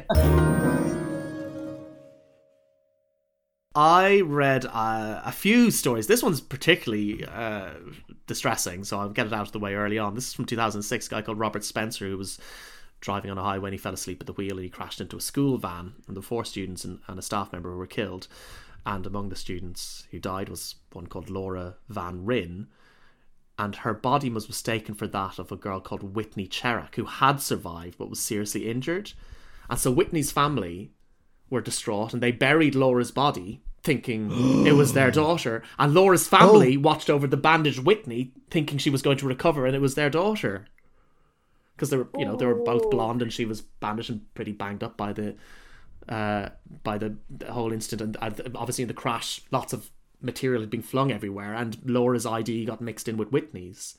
Speaker 1: I read uh, a few stories. This one's particularly uh, distressing, so I'll get it out of the way early on. This is from two thousand six, a guy called Robert Spencer, who was driving on a highway and he fell asleep at the wheel, and he crashed into a school van, and the four students and, and a staff member who were killed. And among the students who died was one called Laura Van Ryn, and her body was mistaken for that of a girl called Whitney Cherrick, who had survived but was seriously injured. And so Whitney's family were distraught, and they buried Laura's body thinking it was their daughter, and Laura's family oh. watched over the bandaged Whitney thinking she was going to recover and it was their daughter, because they were, you know, they were both blonde and she was bandaged and pretty banged up by the uh by the, the whole incident. And uh, obviously in the crash lots of material had been flung everywhere, and Laura's I D got mixed in with Whitney's.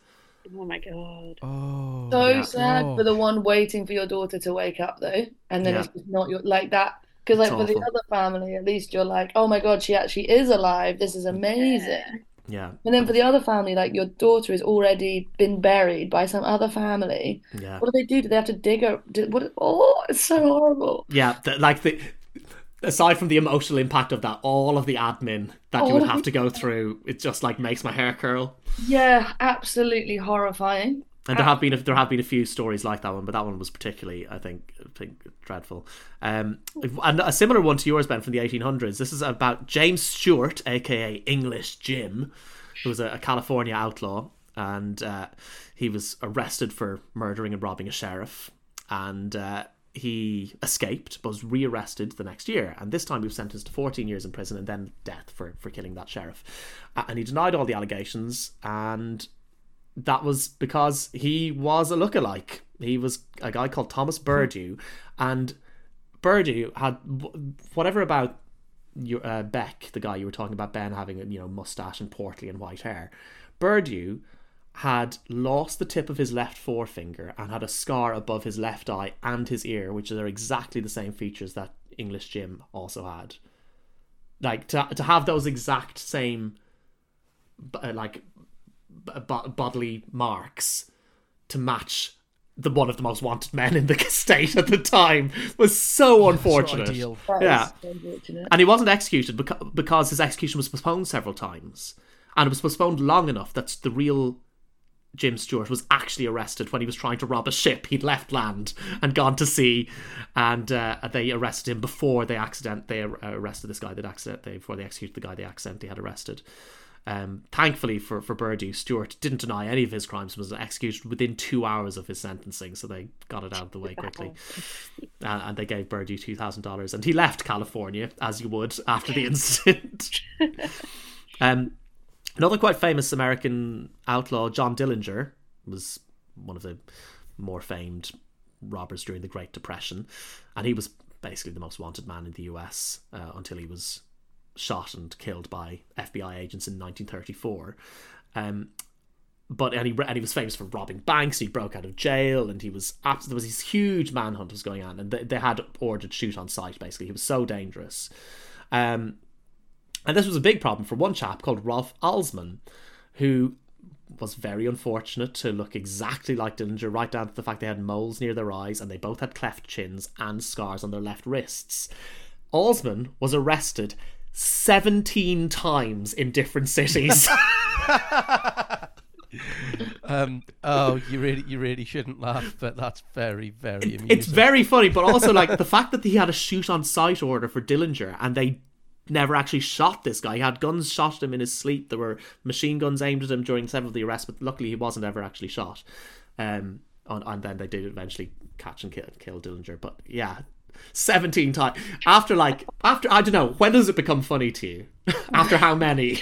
Speaker 4: Oh my God.
Speaker 2: Oh,
Speaker 3: So
Speaker 1: Yeah.
Speaker 3: sad
Speaker 2: Oh.
Speaker 3: for the one waiting for your daughter to wake up though, and then
Speaker 1: Yeah.
Speaker 3: it's just not your like that. Because like
Speaker 1: It's
Speaker 3: for the
Speaker 1: awful.
Speaker 3: other family, at least you're like, oh my God, she actually is alive. This is amazing.
Speaker 1: Yeah.
Speaker 3: And then for the other family, like your daughter has already been buried by some other family.
Speaker 1: Yeah.
Speaker 3: What do they do? Do they have to dig her? Do, what? Oh, it's so horrible.
Speaker 1: Yeah, the, like the aside from the emotional impact of that, all of the admin that you
Speaker 3: All
Speaker 1: would
Speaker 3: of
Speaker 1: have
Speaker 3: the-
Speaker 1: to go through, it just like makes my hair curl.
Speaker 3: Yeah, absolutely horrifying.
Speaker 1: And there have been a, there have been a few stories like that one, but that one was particularly, I think, I think dreadful. Um, and a similar one to yours, Ben, from the eighteen hundreds. This is about James Stewart, aka English Jim, who was a, a California outlaw, and uh, he was arrested for murdering and robbing a sheriff, and uh, he escaped, but was rearrested the next year, and this time he was sentenced to fourteen years in prison and then death for for killing that sheriff. Uh, and he denied all the allegations, and that was because he was a lookalike. He was a guy called Thomas Burdew, and Burdew had whatever about your, uh, Beck, the guy you were talking about, Ben having a you know mustache and portly and white hair. Burdew had lost the tip of his left forefinger and had a scar above his left eye and his ear, which are exactly the same features that English Jim also had. Like to to have those exact same, uh, like. bodily marks to match the one of the most wanted men in the state at the time was so unfortunate.
Speaker 2: ideal.
Speaker 3: That
Speaker 1: Yeah.
Speaker 3: is so unfortunate.
Speaker 1: And he wasn't executed beca- because his execution was postponed several times. And it was postponed long enough that the real Jim Stewart was actually arrested when he was trying to rob a ship. He'd left land and gone to sea, and uh, they arrested him before they accident they arrested this guy that accident they before they executed the guy they accidentally had arrested. Um, thankfully for, for Burdew, Stewart didn't deny any of his crimes and was executed within two hours of his sentencing, so they got it out of the way quickly. Uh, and they gave Burdew two thousand dollars, and he left California, as you would, after the incident. um, another quite famous American outlaw, John Dillinger, was one of the more famed robbers during the Great Depression, and he was basically the most wanted man in the U S uh, until he was shot and killed by F B I agents in nineteen thirty-four. Um, but and he and he was famous for robbing banks. He broke out of jail, and he was there was this huge manhunt was going on, and they, they had ordered shoot on sight. Basically, he was so dangerous. Um, and this was a big problem for one chap called Rolf Alsman, who was very unfortunate to look exactly like Dillinger, right down to the fact they had moles near their eyes, and they both had cleft chins and scars on their left wrists. Alsman was arrested seventeen times in different cities.
Speaker 2: Um, oh, you really, you really shouldn't laugh, but that's very, very amusing.
Speaker 1: It's very funny, but also like the fact that he had a shoot on sight order for Dillinger, and they never actually shot this guy. He had guns shot at him in his sleep. There were machine guns aimed at him during several of the arrests, but luckily he wasn't ever actually shot. Um, and, and then they did eventually catch and kill, kill Dillinger. But yeah, seventeen times after like after I don't know, when does it become funny to you? After how many?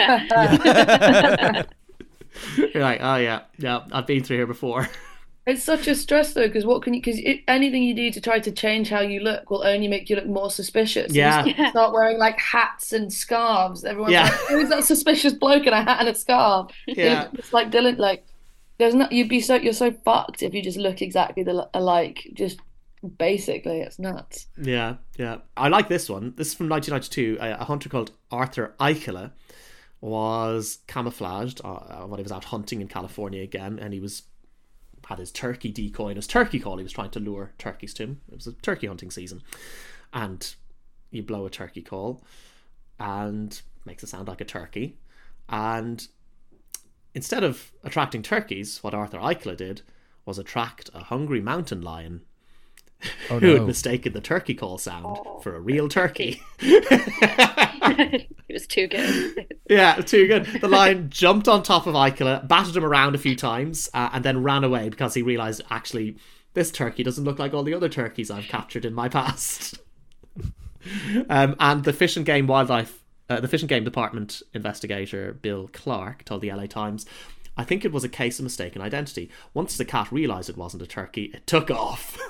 Speaker 1: You're like, oh yeah, yeah, I've been through here before.
Speaker 3: It's such a stress though, because what can you? Because anything you do to try to change how you look will only make you look more suspicious.
Speaker 1: Yeah.
Speaker 3: You start- start wearing like hats and scarves. Everyone's
Speaker 1: Yeah.
Speaker 3: like, "Who's that suspicious bloke in a hat and a scarf?"
Speaker 1: Yeah.
Speaker 3: It's like Dylan. Like, there's not. You'd be so. You're so fucked if you just look exactly the alike. Just basically, it's nuts.
Speaker 1: Yeah, yeah. I like this one. This is from nineteen ninety-two. A, a hunter called Arthur Eichele was camouflaged uh, when he was out hunting in California again, and he was had his turkey decoy and his turkey call. He was trying to lure turkeys to him. It was a turkey hunting season, and you blow a turkey call and makes it sound like a turkey. And instead of attracting turkeys, what Arthur Eichele did was attract a hungry mountain lion
Speaker 2: Oh,
Speaker 1: who
Speaker 2: no.
Speaker 1: had mistaken the turkey call sound for a real turkey.
Speaker 4: It was too good.
Speaker 1: Yeah, too good. The lion jumped on top of Eichele, battered him around a few times, uh, and then ran away because he realised, actually, this turkey doesn't look like all the other turkeys I've captured in my past. um, and the Fish and Game Wildlife, uh, the Fish and Game Department investigator Bill Clark told the L A Times, I think it was a case of mistaken identity. Once the cat realised it wasn't a turkey, it took off.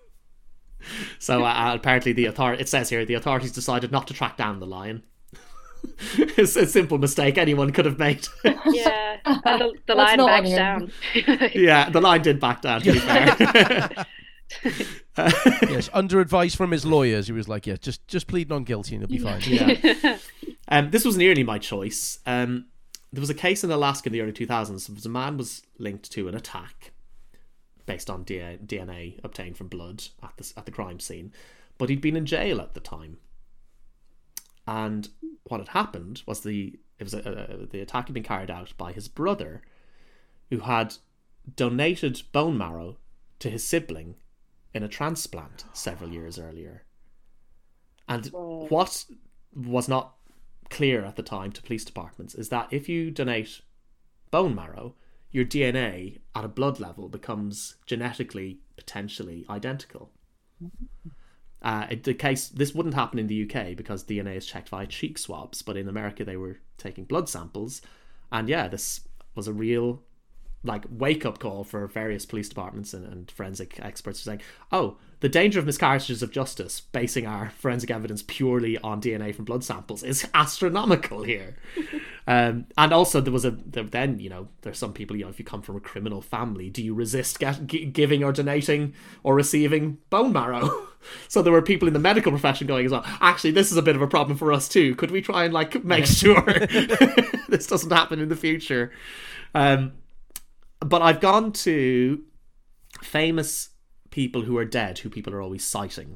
Speaker 1: So uh, apparently the author- it says here the authorities decided not to track down the lion. It's a simple mistake anyone could have made.
Speaker 4: Yeah, and the, the line backs down.
Speaker 1: Yeah, the line did back down, to be fair.
Speaker 2: Yes, under advice from his lawyers, he was like, yeah, just just plead non guilty and you'll be fine.
Speaker 1: Yeah. Um, this was nearly my choice. Um, there was a case in Alaska in the early two thousands. There was a man was linked to an attack based on D N A obtained from blood at the, at the crime scene, but he'd been in jail at the time. And what had happened was the it was a, a, the attack had been carried out by his brother, who had donated bone marrow to his sibling in a transplant several years earlier. And what was not clear at the time to police departments is that if you donate bone marrow, your D N A at a blood level becomes genetically potentially identical. Uh, it, the case this wouldn't happen in the U K because D N A is checked via cheek swabs, but in America they were taking blood samples, and yeah, this was a real like wake up call for various police departments and, and forensic experts saying, oh, the danger of miscarriages of justice basing our forensic evidence purely on D N A from blood samples is astronomical here. um, and also there was a there, then you know there's some people, you know, if you come from a criminal family, do you resist get, g- giving or donating or receiving bone marrow? So there were people in the medical profession going as well, actually this is a bit of a problem for us too, could we try and like make sure this doesn't happen in the future? um But I've gone to famous people who are dead, who people are always citing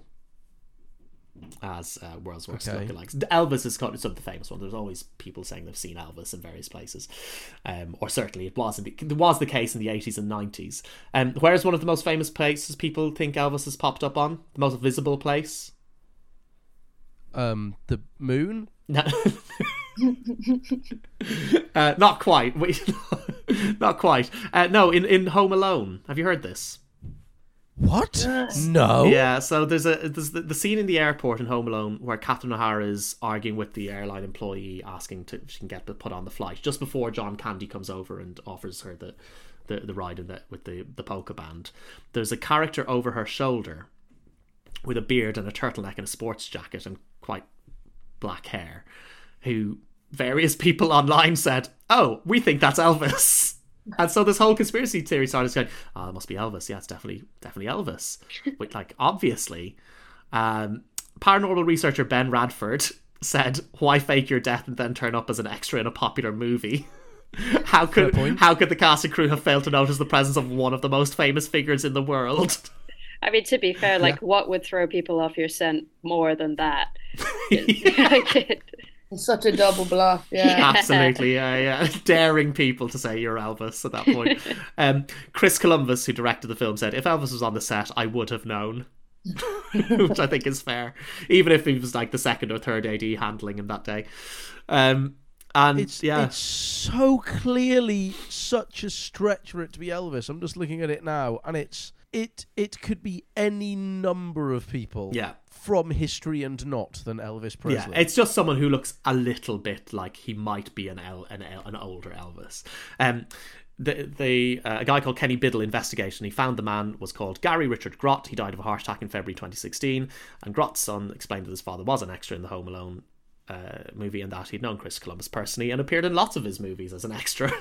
Speaker 1: as uh, world's worst
Speaker 2: Okay.
Speaker 1: lookalikes. Elvis is kind of the famous one. There's always people saying they've seen Elvis in various places, um, or certainly it was in the, it was the case in the eighties and nineties. Um, where's one of the most famous places people think Elvis has popped up on? The most visible place?
Speaker 2: Um, the moon?
Speaker 1: No. uh, not quite. Not quite. Uh, no, in, in Home Alone. Have you heard this?
Speaker 2: What? No.
Speaker 1: Yeah, so there's a there's the, the scene in the airport in Home Alone where Catherine O'Hara is arguing with the airline employee, asking to if she can get put on the flight, just before John Candy comes over and offers her the the, the ride in the, with the, the polka band. There's a character over her shoulder with a beard and a turtleneck and a sports jacket and quite black hair, who various people online said, oh, we think that's Elvis. And so this whole conspiracy theory started going, oh, it must be Elvis. Yeah, it's definitely definitely Elvis. But like, obviously, um, paranormal researcher Ben Radford said, why fake your death and then turn up as an extra in a popular movie? How could how could the cast and crew have failed to notice the presence of one of the most famous figures in the world?
Speaker 4: I mean, to be fair, like, yeah. What would throw people off your scent more than that?
Speaker 3: It's such a double bluff, yeah.
Speaker 1: yeah. Absolutely, yeah, yeah. Daring people to say you're Elvis at that point. Um, Chris Columbus, who directed the film, said, if Elvis was on the set, I would have known. Which I think is fair. Even if he was like the second or third A D handling him that day. Um, and
Speaker 2: it's,
Speaker 1: yeah.
Speaker 2: It's so clearly such a stretch for it to be Elvis. I'm just looking at it now, and it's it it could be any number of people.
Speaker 1: Yeah.
Speaker 2: From history and not than Elvis Presley.
Speaker 1: Yeah, it's just someone who looks a little bit like he might be an El, an, El, an older Elvis. Um, the the uh, a guy called Kenny Biddle investigated, and he found the man was called Gary Richard Grott. He died of a heart attack in February twenty sixteen, and Grott's son explained that his father was an extra in the Home Alone uh, movie, and that he'd known Chris Columbus personally and appeared in lots of his movies as an extra.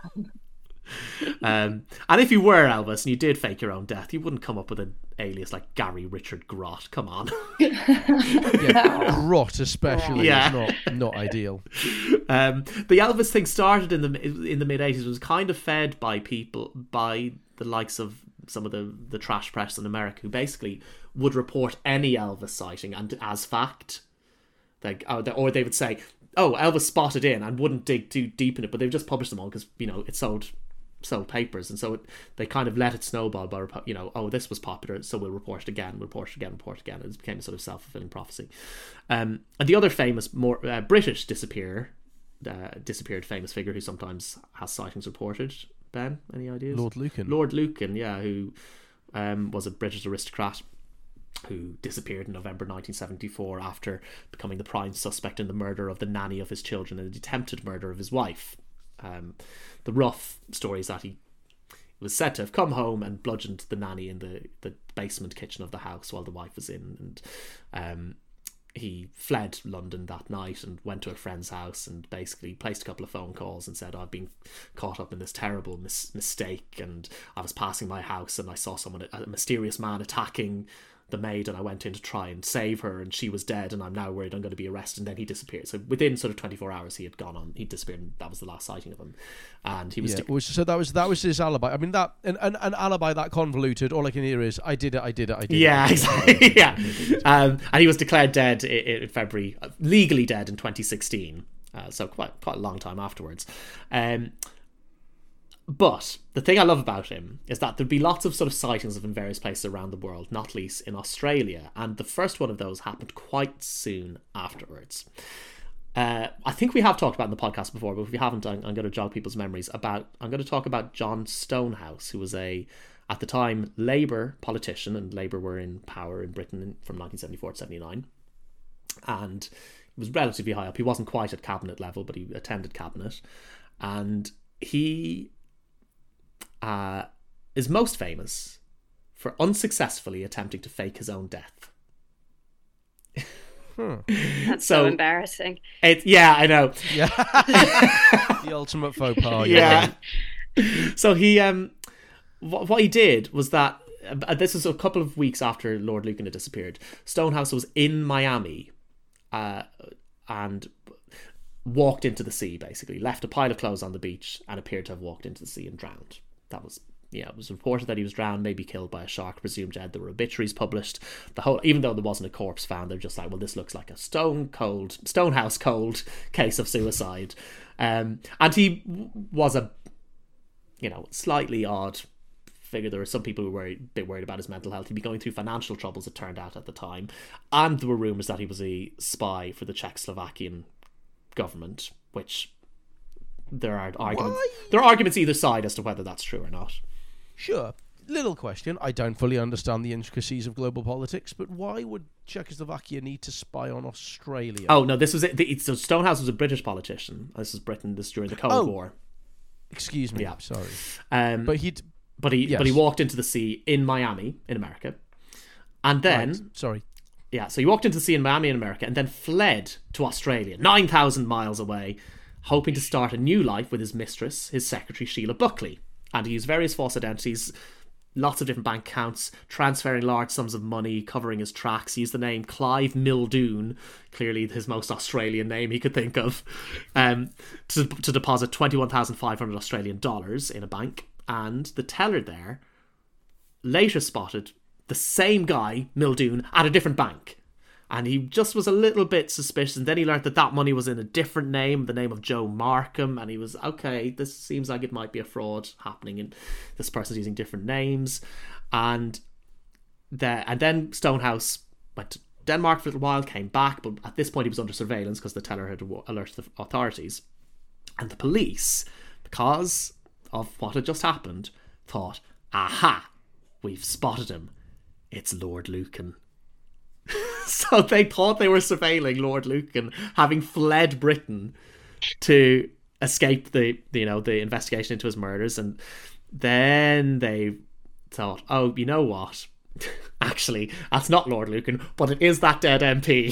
Speaker 1: um, and if you were Elvis and you did fake your own death, you wouldn't come up with an alias like Gary Richard Grott. Come on.
Speaker 2: Yeah, Grott especially
Speaker 1: yeah.
Speaker 2: is not not ideal.
Speaker 1: Um, the Elvis thing started in the in the mid eighties. It was kind of fed by people, by the likes of some of the, the trash press in America, who basically would report any Elvis sighting and as fact. Like, or they would say, oh, Elvis spotted in, and wouldn't dig too deep in it, but they would just publish them all because, you know, it sold sold papers, and so it, they kind of let it snowball by, you know, oh, this was popular, so we'll report it again, report it again, report it again. It became a sort of self-fulfilling prophecy. Um, and the other famous, more uh, British disappear, uh, disappeared famous figure who sometimes has sightings reported, Ben, any ideas?
Speaker 2: Lord Lucan.
Speaker 1: Lord Lucan, yeah, who um, was a British aristocrat who disappeared in November nineteen seventy-four after becoming the prime suspect in the murder of the nanny of his children and the attempted murder of his wife. Um, the rough story is that he was said to have come home and bludgeoned the nanny in the, the basement kitchen of the house while the wife was in, and um, he fled London that night and went to a friend's house and basically placed a couple of phone calls and said, I've been caught up in this terrible mis- mistake and I was passing my house and I saw someone, a mysterious man attacking the maid, and I went in to try and save her and she was dead and I'm now worried I'm going to be arrested. And then he disappeared. So within sort of twenty-four hours he had gone on, he disappeared, and that was the last sighting of him. And he was,
Speaker 2: yeah,
Speaker 1: de-
Speaker 2: was so that was that was his alibi. I mean, that an, an, an alibi that convoluted, all I can hear is I did it, I did it, I did
Speaker 1: yeah,
Speaker 2: it.
Speaker 1: Exactly. yeah. Um, and he was declared dead in, in February, legally dead in twenty sixteen. Uh, so quite quite a long time afterwards. Um, But the thing I love about him is that there'd be lots of sort of sightings of him in various places around the world, not least in Australia. And the first one of those happened quite soon afterwards. Uh, I think we have talked about it in the podcast before, but if we haven't, I'm, I'm going to jog people's memories about, I'm going to talk about John Stonehouse, who was a, at the time, Labour politician, and Labour were in power in Britain from nineteen seventy-four to seventy-nine. And he was relatively high up. He wasn't quite at cabinet level, but he attended cabinet. And he... Uh, is most famous for unsuccessfully attempting to fake his own death.
Speaker 2: Hmm.
Speaker 4: That's so, so embarrassing.
Speaker 1: It, yeah, I know.
Speaker 2: Yeah, the ultimate faux pas.
Speaker 1: Yeah. yeah. So he, um, what, what he did was that uh, this was a couple of weeks after Lord Lucan had disappeared. Stonehouse was in Miami, uh, and walked into the sea. Basically, left a pile of clothes on the beach and appeared to have walked into the sea and drowned. That was, yeah, it was reported that he was drowned, maybe killed by a shark, presumed dead. There were obituaries published. The whole, even though there wasn't a corpse found, they're just like, well, this looks like a stone cold, Stonehouse cold case of suicide. Um, and he was a, you know, slightly odd figure. There were some people who were a bit worried about his mental health. He'd be going through financial troubles, it turned out, at the time. And there were rumours that he was a spy for the Czechoslovakian government, which... There are arguments. Why? There are arguments either side as to whether that's true or not.
Speaker 2: Sure. Little question. I don't fully understand the intricacies of global politics, but why would Czechoslovakia need to spy on Australia?
Speaker 1: Oh no, this was it. So Stonehouse was a British politician. This is Britain. This during the Cold
Speaker 2: oh.
Speaker 1: War.
Speaker 2: Excuse me.
Speaker 1: Yeah.
Speaker 2: Sorry.
Speaker 1: Um,
Speaker 2: but he.
Speaker 1: But he.
Speaker 2: Yes.
Speaker 1: But he walked into the sea in Miami, in America, and then.
Speaker 2: Right. Sorry.
Speaker 1: Yeah. So he walked into the sea in Miami, in America, and then fled to Australia, nine thousand miles away, hoping to start a new life with his mistress, his secretary, Sheila Buckley. And he used various false identities, lots of different bank accounts, transferring large sums of money, covering his tracks. He used the name Clive Muldoon, clearly his most Australian name he could think of, um, to, to deposit twenty-one thousand five hundred Australian dollars in a bank. And the teller there later spotted the same guy, Muldoon, at a different bank. And he just was a little bit suspicious. And then he learned that that money was in a different name, the name of Joe Markham. And he was, okay, this seems like it might be a fraud happening. And this person's using different names. And, the, and then Stonehouse went to Denmark for a little while, came back. But at this point, he was under surveillance because the teller had alerted the authorities. And the police, because of what had just happened, thought, aha, we've spotted him. It's Lord Lucan. So they thought they were surveilling Lord Lucan, having fled Britain to escape the, you know, the investigation into his murders. And then they thought, oh, you know what? Actually, that's not Lord Lucan, but it is that dead M P.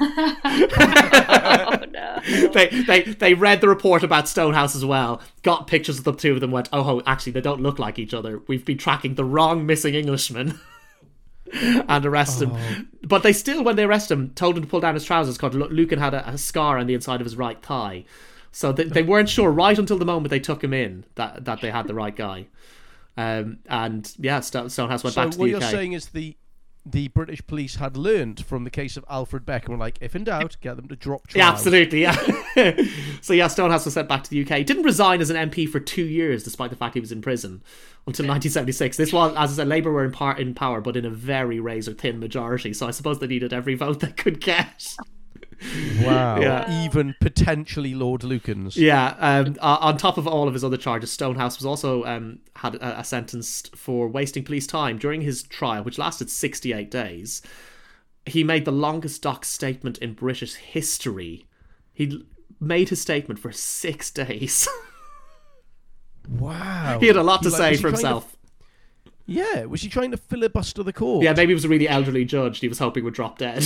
Speaker 4: Oh, no.
Speaker 1: they, they they read the report about Stonehouse as well, got pictures of the two of them, went, oh, actually, they don't look like each other. We've been tracking the wrong missing Englishman. And arrested oh. him. But they still, when they arrested him, told him to pull down his trousers because Lucan had a, a scar on the inside of his right thigh. So they, they weren't sure right until the moment they took him in that, that they had the right guy. Um, and yeah, Stonehouse went
Speaker 2: so
Speaker 1: back to the U K.
Speaker 2: So what you're saying is the the British police had learned from the case of Alfred Beck and were like, if in doubt, get them to drop trial.
Speaker 1: Yeah, absolutely, yeah. So yeah, Stonehouse was sent back to the U K. He didn't resign as an M P for two years, despite the fact he was in prison, until nineteen seventy-six. This was, as I said, Labour were in, par- in power, but in a very razor-thin majority, so I suppose they needed every vote they could get.
Speaker 2: Wow.
Speaker 1: Yeah.
Speaker 2: Even potentially Lord Lucan's.
Speaker 1: Yeah. Um, uh, on top of all of his other charges, Stonehouse was also um, had a, a sentenced for wasting police time during his trial, which lasted sixty-eight days. He made the longest doc statement in British history. He made his statement for six days.
Speaker 2: Wow.
Speaker 1: He had a lot to
Speaker 2: he,
Speaker 1: say
Speaker 2: like,
Speaker 1: for himself.
Speaker 2: Of, Yeah, was he trying to filibuster the court?
Speaker 1: Yeah, maybe he was a really elderly judge. He was hoping would drop dead.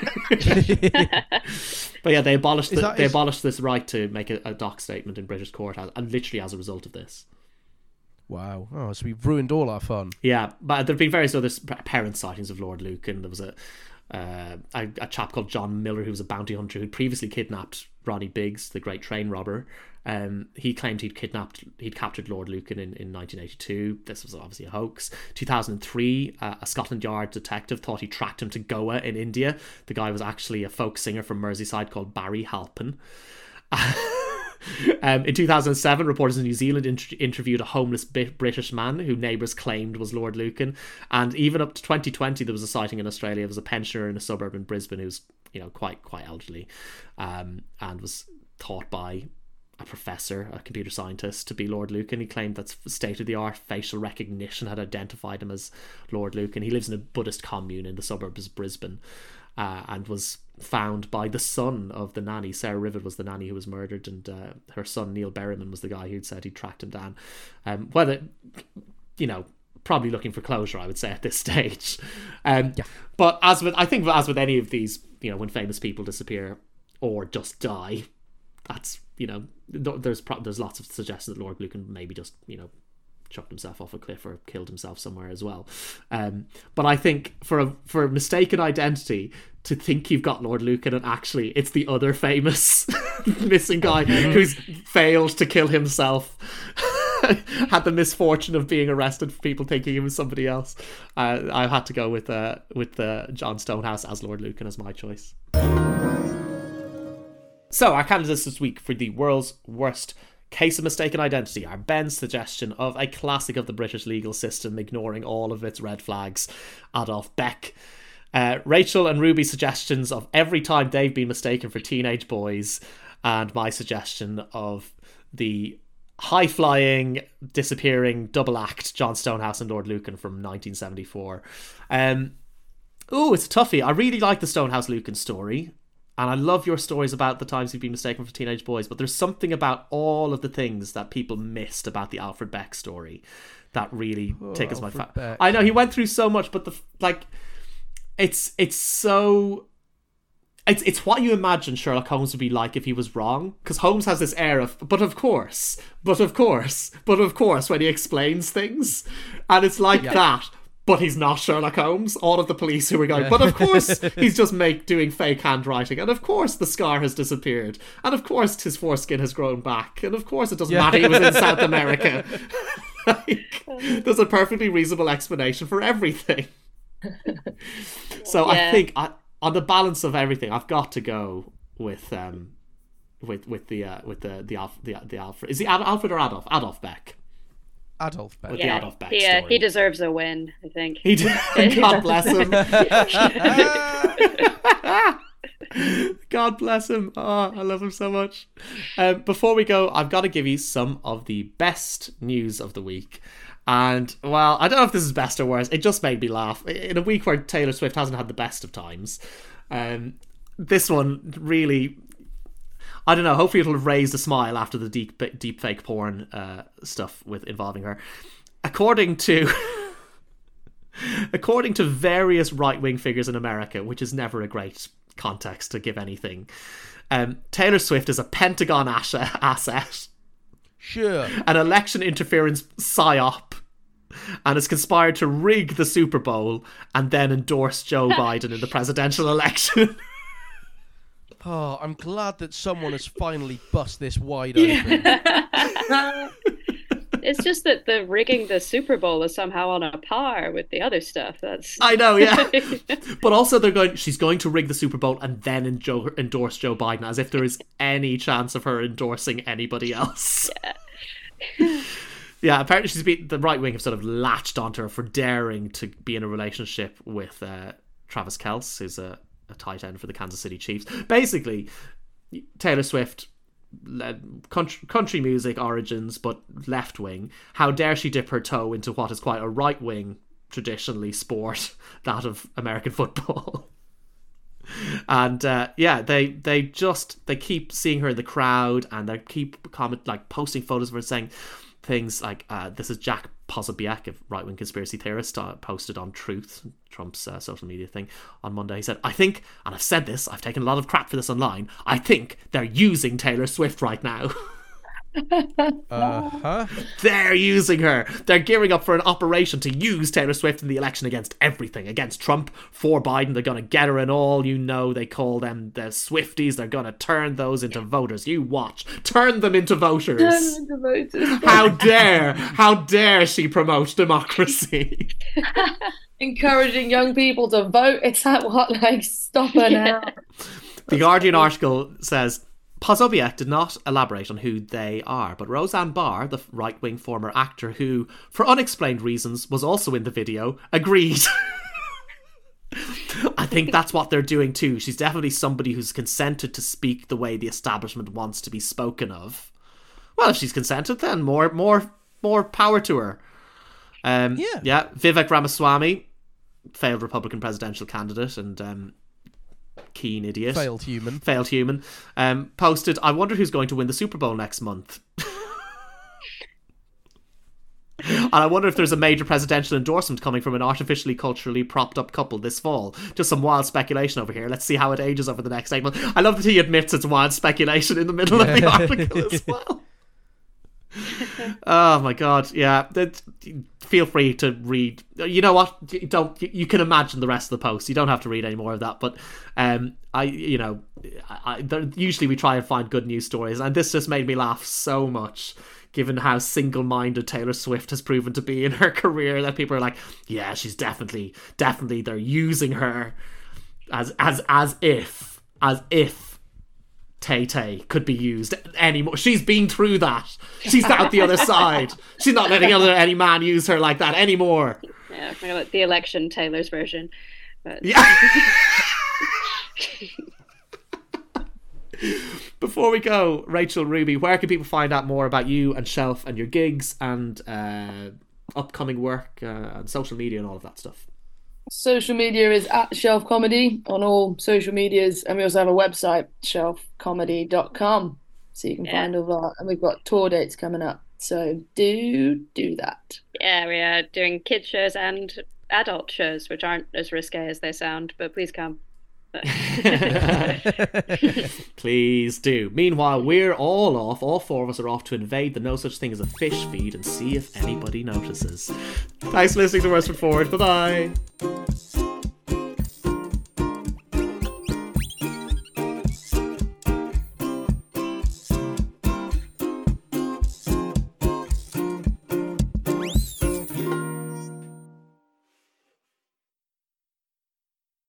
Speaker 1: But yeah, they abolished the, they his... abolished this right to make a, a doc statement in British court, and literally as a result of this.
Speaker 2: Wow. Oh, so we've ruined all our fun.
Speaker 1: Yeah, but there have been various other parent sightings of Lord Lucan. There was a, uh, a a chap called John Miller who was a bounty hunter who'd previously kidnapped Ronnie Biggs, the great train robber. Um, he claimed he'd kidnapped, he'd captured Lord Lucan in, in nineteen eighty-two. This was obviously a hoax. two thousand three, uh, a Scotland Yard detective thought he tracked him to Goa in India. The guy was actually a folk singer from Merseyside called Barry Halpin. um, in two thousand seven, reporters in New Zealand inter- interviewed a homeless B- British man who neighbours claimed was Lord Lucan. And even up to twenty twenty, there was a sighting in Australia. There was a pensioner in a suburb in Brisbane who's, you know, quite quite elderly, um, and was thought by a professor, a computer scientist, to be Lord Lucan. He claimed that state-of-the-art facial recognition had identified him as Lord Lucan. He lives in a Buddhist commune in the suburbs of Brisbane, uh, and was found by the son of the nanny. Sarah Rivet was the nanny who was murdered, and uh, her son Neil Berryman was the guy who'd said he'd tracked him down. Um, whether, you know, probably looking for closure, I would say, at this stage. Um, yeah. But as with, I think as with any of these, you know, when famous people disappear or just die, that's, you know, there's pro- there's lots of suggestions that Lord Lucan maybe just, you know, chucked himself off a cliff or killed himself somewhere as well. Um, but I think for a for a mistaken identity, to think you've got Lord Lucan and actually it's the other famous missing guy who's failed to kill himself, had the misfortune of being arrested for people thinking he was somebody else. Uh, I had to go with uh, with uh, John Stonehouse as Lord Lucan as my choice. So, our candidates this week for the world's worst case of mistaken identity are Ben's suggestion of a classic of the British legal system, ignoring all of its red flags, Adolf Beck. Uh, Rachel and Ruby's suggestions of every time they've been mistaken for teenage boys, and my suggestion of the high-flying, disappearing double act John Stonehouse and Lord Lucan from nineteen seventy-four. Um, oh, it's a toughie. I really like the Stonehouse Lucan story. And I love your stories about the times you've been mistaken for teenage boys, but there's something about all of the things that people missed about the Alfred Beck story that really oh, tickles my fa- I know he went through so much, but the like, it's it's so it's it's what you imagine Sherlock Holmes would be like if he was wrong, because Holmes has this air of but of course, but of course, but of course when he explains things, and it's like yeah. that. But he's not Sherlock Holmes. All of the police who were going, yeah. but of course he's just make doing fake handwriting, and of course the scar has disappeared, and of course his foreskin has grown back, and of course it doesn't yeah. matter he was in South America. Like, there's a perfectly reasonable explanation for everything. So yeah. I think I, on the balance of everything, I've got to go with um with with the uh, with the the Alf, the, the Alfred. Is he Ad, Alfred or Adolf? Adolf Beck.
Speaker 2: Adolf Beck.
Speaker 4: Yeah,
Speaker 1: Adolf Beck
Speaker 4: he, uh, he deserves a win, I think.
Speaker 1: He did. God bless him. God bless him. Oh, I love him so much. Um, before we go, I've got to give you some of the best news of the week. And, well, I don't know if this is best or worst. It just made me laugh. In a week where Taylor Swift hasn't had the best of times, um, this one really... I don't know, hopefully it'll have raised a smile after the deep deep fake porn uh, stuff with involving her. According to according to various right-wing figures in America, which is never a great context to give anything, um, Taylor Swift is a Pentagon asset,
Speaker 2: sure,
Speaker 1: an election interference psyop, and has conspired to rig the Super Bowl and then endorse Joe Biden in the presidential election.
Speaker 2: Oh, I'm glad that someone has finally bust this wide open.
Speaker 4: Yeah. It's just that the rigging the Super Bowl is somehow on a par with the other stuff. That's
Speaker 1: I know, yeah. But also they're going. She's going to rig the Super Bowl and then enjo- endorse Joe Biden, as if there is any chance of her endorsing anybody else.
Speaker 4: Yeah.
Speaker 1: Yeah, apparently she's been, the right wing have sort of latched onto her for daring to be in a relationship with uh, Travis Kelce, who's a a tight end for the Kansas City Chiefs. Basically, Taylor Swift, country, country music origins, but left wing. How dare she dip her toe into what is quite a right wing, traditionally, sport, that of American football. And uh, yeah, they they just they keep seeing her in the crowd, and they keep comment like posting photos of her saying things like, uh, "This is Jack Posobiec, a right-wing conspiracy theorist, uh, posted on Truth, Trump's uh, social media thing, on Monday. He said, I think, and I've said this, I've taken a lot of crap for this online, I think they're using Taylor Swift right now.
Speaker 2: Uh-huh.
Speaker 1: They're using her. They're gearing up for an operation to use Taylor Swift in the election against everything. Against Trump, for Biden. They're going to get her in all. You know, they call them the Swifties. They're going to turn those into voters. You watch. Turn them into voters.
Speaker 3: Turn them into voters.
Speaker 1: How dare, how dare she promote democracy?
Speaker 3: Encouraging young people to vote. It's like, what, like, stop her now.
Speaker 1: The Guardian article says, Posobiec did not elaborate on who they are, but Roseanne Barr, the right-wing former actor who, for unexplained reasons, was also in the video, agreed. I think that's what they're doing too. She's definitely somebody who's consented to speak the way the establishment wants to be spoken of. Well, if she's consented, then more, more, more power to her. Um,
Speaker 2: yeah.
Speaker 1: Yeah. Vivek Ramaswamy, failed Republican presidential candidate and um, keen idiot.
Speaker 2: Failed human.
Speaker 1: Failed human. Um, posted, I wonder who's going to win the Super Bowl next month. And I wonder if there's a major presidential endorsement coming from an artificially culturally propped up couple this fall. Just some wild speculation over here. Let's see how it ages over the next eight months. I love that he admits it's wild speculation in the middle of the article as well. Oh my god, yeah. That, feel free to read. You know what? You don't. You can imagine the rest of the post. You don't have to read any more of that. But um, I, you know, I, I, usually we try and find good news stories, and this just made me laugh so much, given how single-minded Taylor Swift has proven to be in her career. That people are like, yeah, she's definitely, definitely, they're using her as as as if as if. Tay-Tay could be used anymore. She's been through that. She's out the other side. She's not letting other any man use her like that anymore.
Speaker 4: Yeah, the election Taylor's version. But...
Speaker 1: Yeah. Before we go, Rachel Ruby, where can people find out more about you and Shelf and your gigs and uh, upcoming work uh, and social media and all of that stuff?
Speaker 3: Social media is at Shelf Comedy on all social medias, and we also have a website, shelf comedy dot com, so you can yeah. find all that. And we've got tour dates coming up, so do do that.
Speaker 4: Yeah, we are doing kids shows and adult shows, which aren't as risque as they sound, but please come.
Speaker 1: Please do. Meanwhile, we're all off. All four of us are off to invade the No Such Thing as a Fish feed and see if anybody notices. Thanks for listening to Worst Foot Forward. Bye bye.